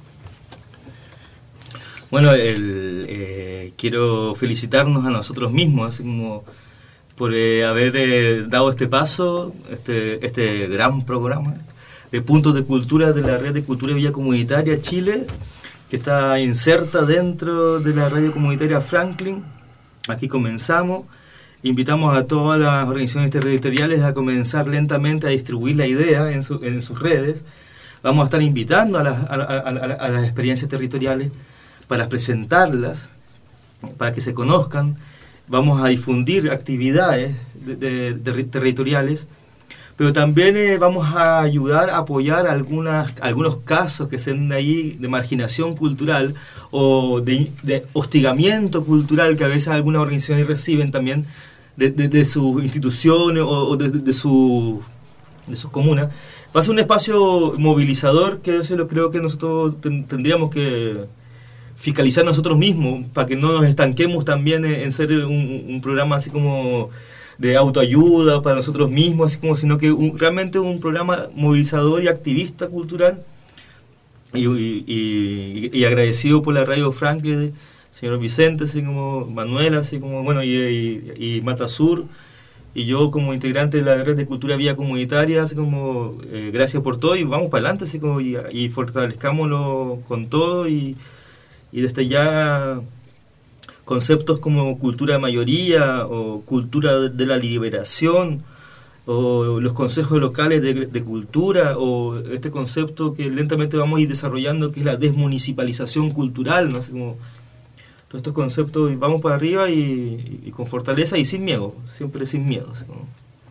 Bueno, el, eh, quiero felicitarnos a nosotros mismos, así como por eh, haber eh, dado este paso, este este gran programa de puntos de cultura de la Red de Cultura Vía Comunitaria Chile, que está inserta dentro de la radio comunitaria Franklin. Aquí comenzamos, invitamos a todas las organizaciones territoriales a comenzar lentamente a distribuir la idea en, su, en sus redes. Vamos a estar invitando a las, a, a, a, a las experiencias territoriales para presentarlas, para que se conozcan. Vamos a difundir actividades de, de, de territoriales, pero también eh, vamos a ayudar a apoyar algunas, algunos casos que se den ahí de marginación cultural o de, de hostigamiento cultural que a veces algunas organizaciones reciben también de, de, de sus instituciones o, o de, de, su, de sus comunas. Va a ser un espacio movilizador que yo lo creo que nosotros ten, tendríamos que fiscalizar nosotros mismos, para que no nos estanquemos también en, en ser un, un programa así como de autoayuda para nosotros mismos, así como, sino que un, realmente un programa movilizador y activista cultural, y, y, y, y agradecido por la Radio Franklin, señor Vicente, así como Manuela, así como, bueno, y, y, y Mata Sur, y yo como integrante de la Red de Cultura Vía Comunitaria, así como, eh, gracias por todo, y vamos para adelante, así como, y, y fortalezcámoslo con todo, y y desde ya conceptos como cultura de mayoría o cultura de la liberación o los consejos locales de, de cultura o este concepto que lentamente vamos a ir desarrollando que es la desmunicipalización cultural, no sé cómo todos estos conceptos, vamos para arriba y, y con fortaleza y sin miedo, siempre sin miedo, así como.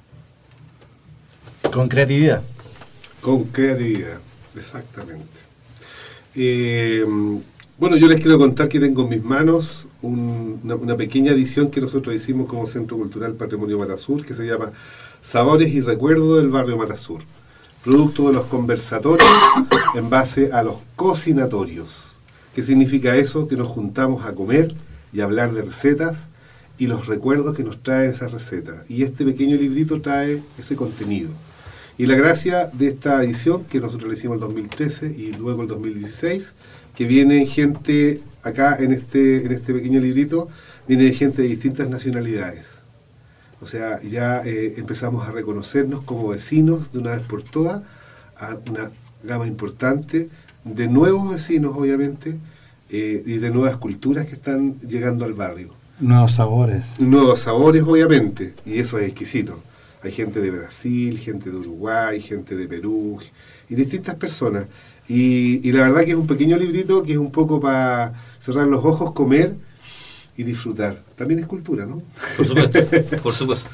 Con creatividad. Con creatividad, exactamente. Eh, bueno, yo les quiero contar que tengo en mis manos un, una, una pequeña edición que nosotros hicimos como Centro Cultural Patrimonio Matasur, que se llama Sabores y Recuerdos del Barrio Matasur, producto de los conversatorios en base a los cocinatorios. ¿Qué significa eso? Que nos juntamos a comer y a hablar de recetas y los recuerdos que nos traen esas recetas. Y este pequeño librito trae ese contenido. Y la gracia de esta edición, que nosotros le hicimos el dos mil trece y luego el dos mil dieciséis, que viene gente acá en este, en este pequeño librito, viene de gente de distintas nacionalidades. O sea, ya eh, empezamos a reconocernos como vecinos de una vez por todas, a una gama importante de nuevos vecinos, obviamente, eh, y de nuevas culturas que están llegando al barrio. Nuevos sabores. Nuevos sabores, obviamente, y eso es exquisito. Hay gente de Brasil, gente de Uruguay, gente de Perú, y distintas personas. Y, y la verdad que es un pequeño librito que es un poco para cerrar los ojos, comer y disfrutar. También es cultura, ¿no? Por supuesto, por supuesto.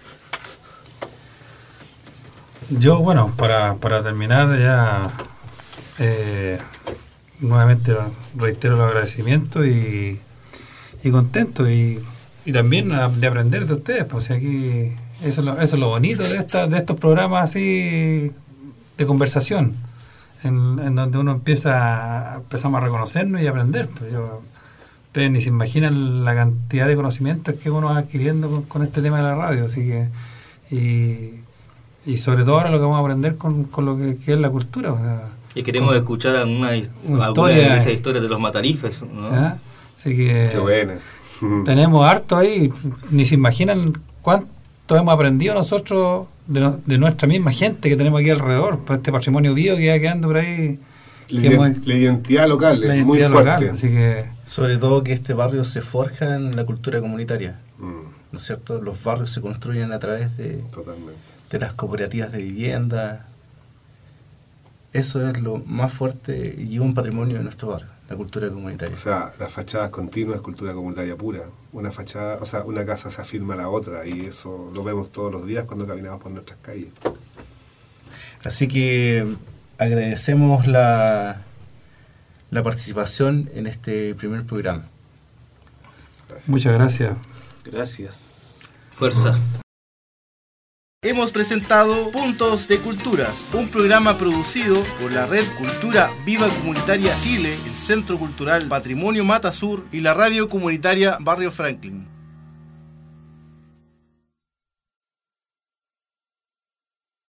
Yo, bueno, para, para terminar ya, eh, nuevamente reitero el agradecimiento y, y contento y, y también de aprender de ustedes, pues aquí eso es lo, eso es lo bonito de, esta, de estos programas así de conversación, en, en donde uno empieza empezamos a reconocernos y a aprender. Pues yo, ustedes ni se imaginan la cantidad de conocimientos que uno va adquiriendo con, con este tema de la radio, así que y, y sobre todo ahora lo que vamos a aprender con, con lo que, que es la cultura. O sea, y queremos con, escuchar alguna, una alguna historia, de esas historias de los matarifes, ¿no? ¿Ah? Así que qué buena. Tenemos harto ahí, ni se imaginan cuánto hemos aprendido nosotros de, no, de nuestra misma gente que tenemos aquí alrededor, por este patrimonio vivo que va quedando por ahí. La, hemos, la identidad local la es identidad muy local, fuerte. Así que, sobre todo que este barrio se forja en la cultura comunitaria, mm. ¿no es cierto? Los barrios se construyen a través de, Totalmente. de las cooperativas de vivienda. Eso es lo más fuerte y un patrimonio de nuestro barrio, la cultura comunitaria. O sea, las fachadas continuas, cultura comunitaria pura. Una fachada, o sea, una casa se afirma a la otra y eso lo vemos todos los días cuando caminamos por nuestras calles. Así que agradecemos la, la participación en este primer programa. Gracias. muchas gracias. Gracias. Fuerza. Hemos presentado Puntos de Culturas, un programa producido por la Red Cultura Viva Comunitaria Chile, el Centro Cultural Patrimonio Matasur y la Radio Comunitaria Barrio Franklin.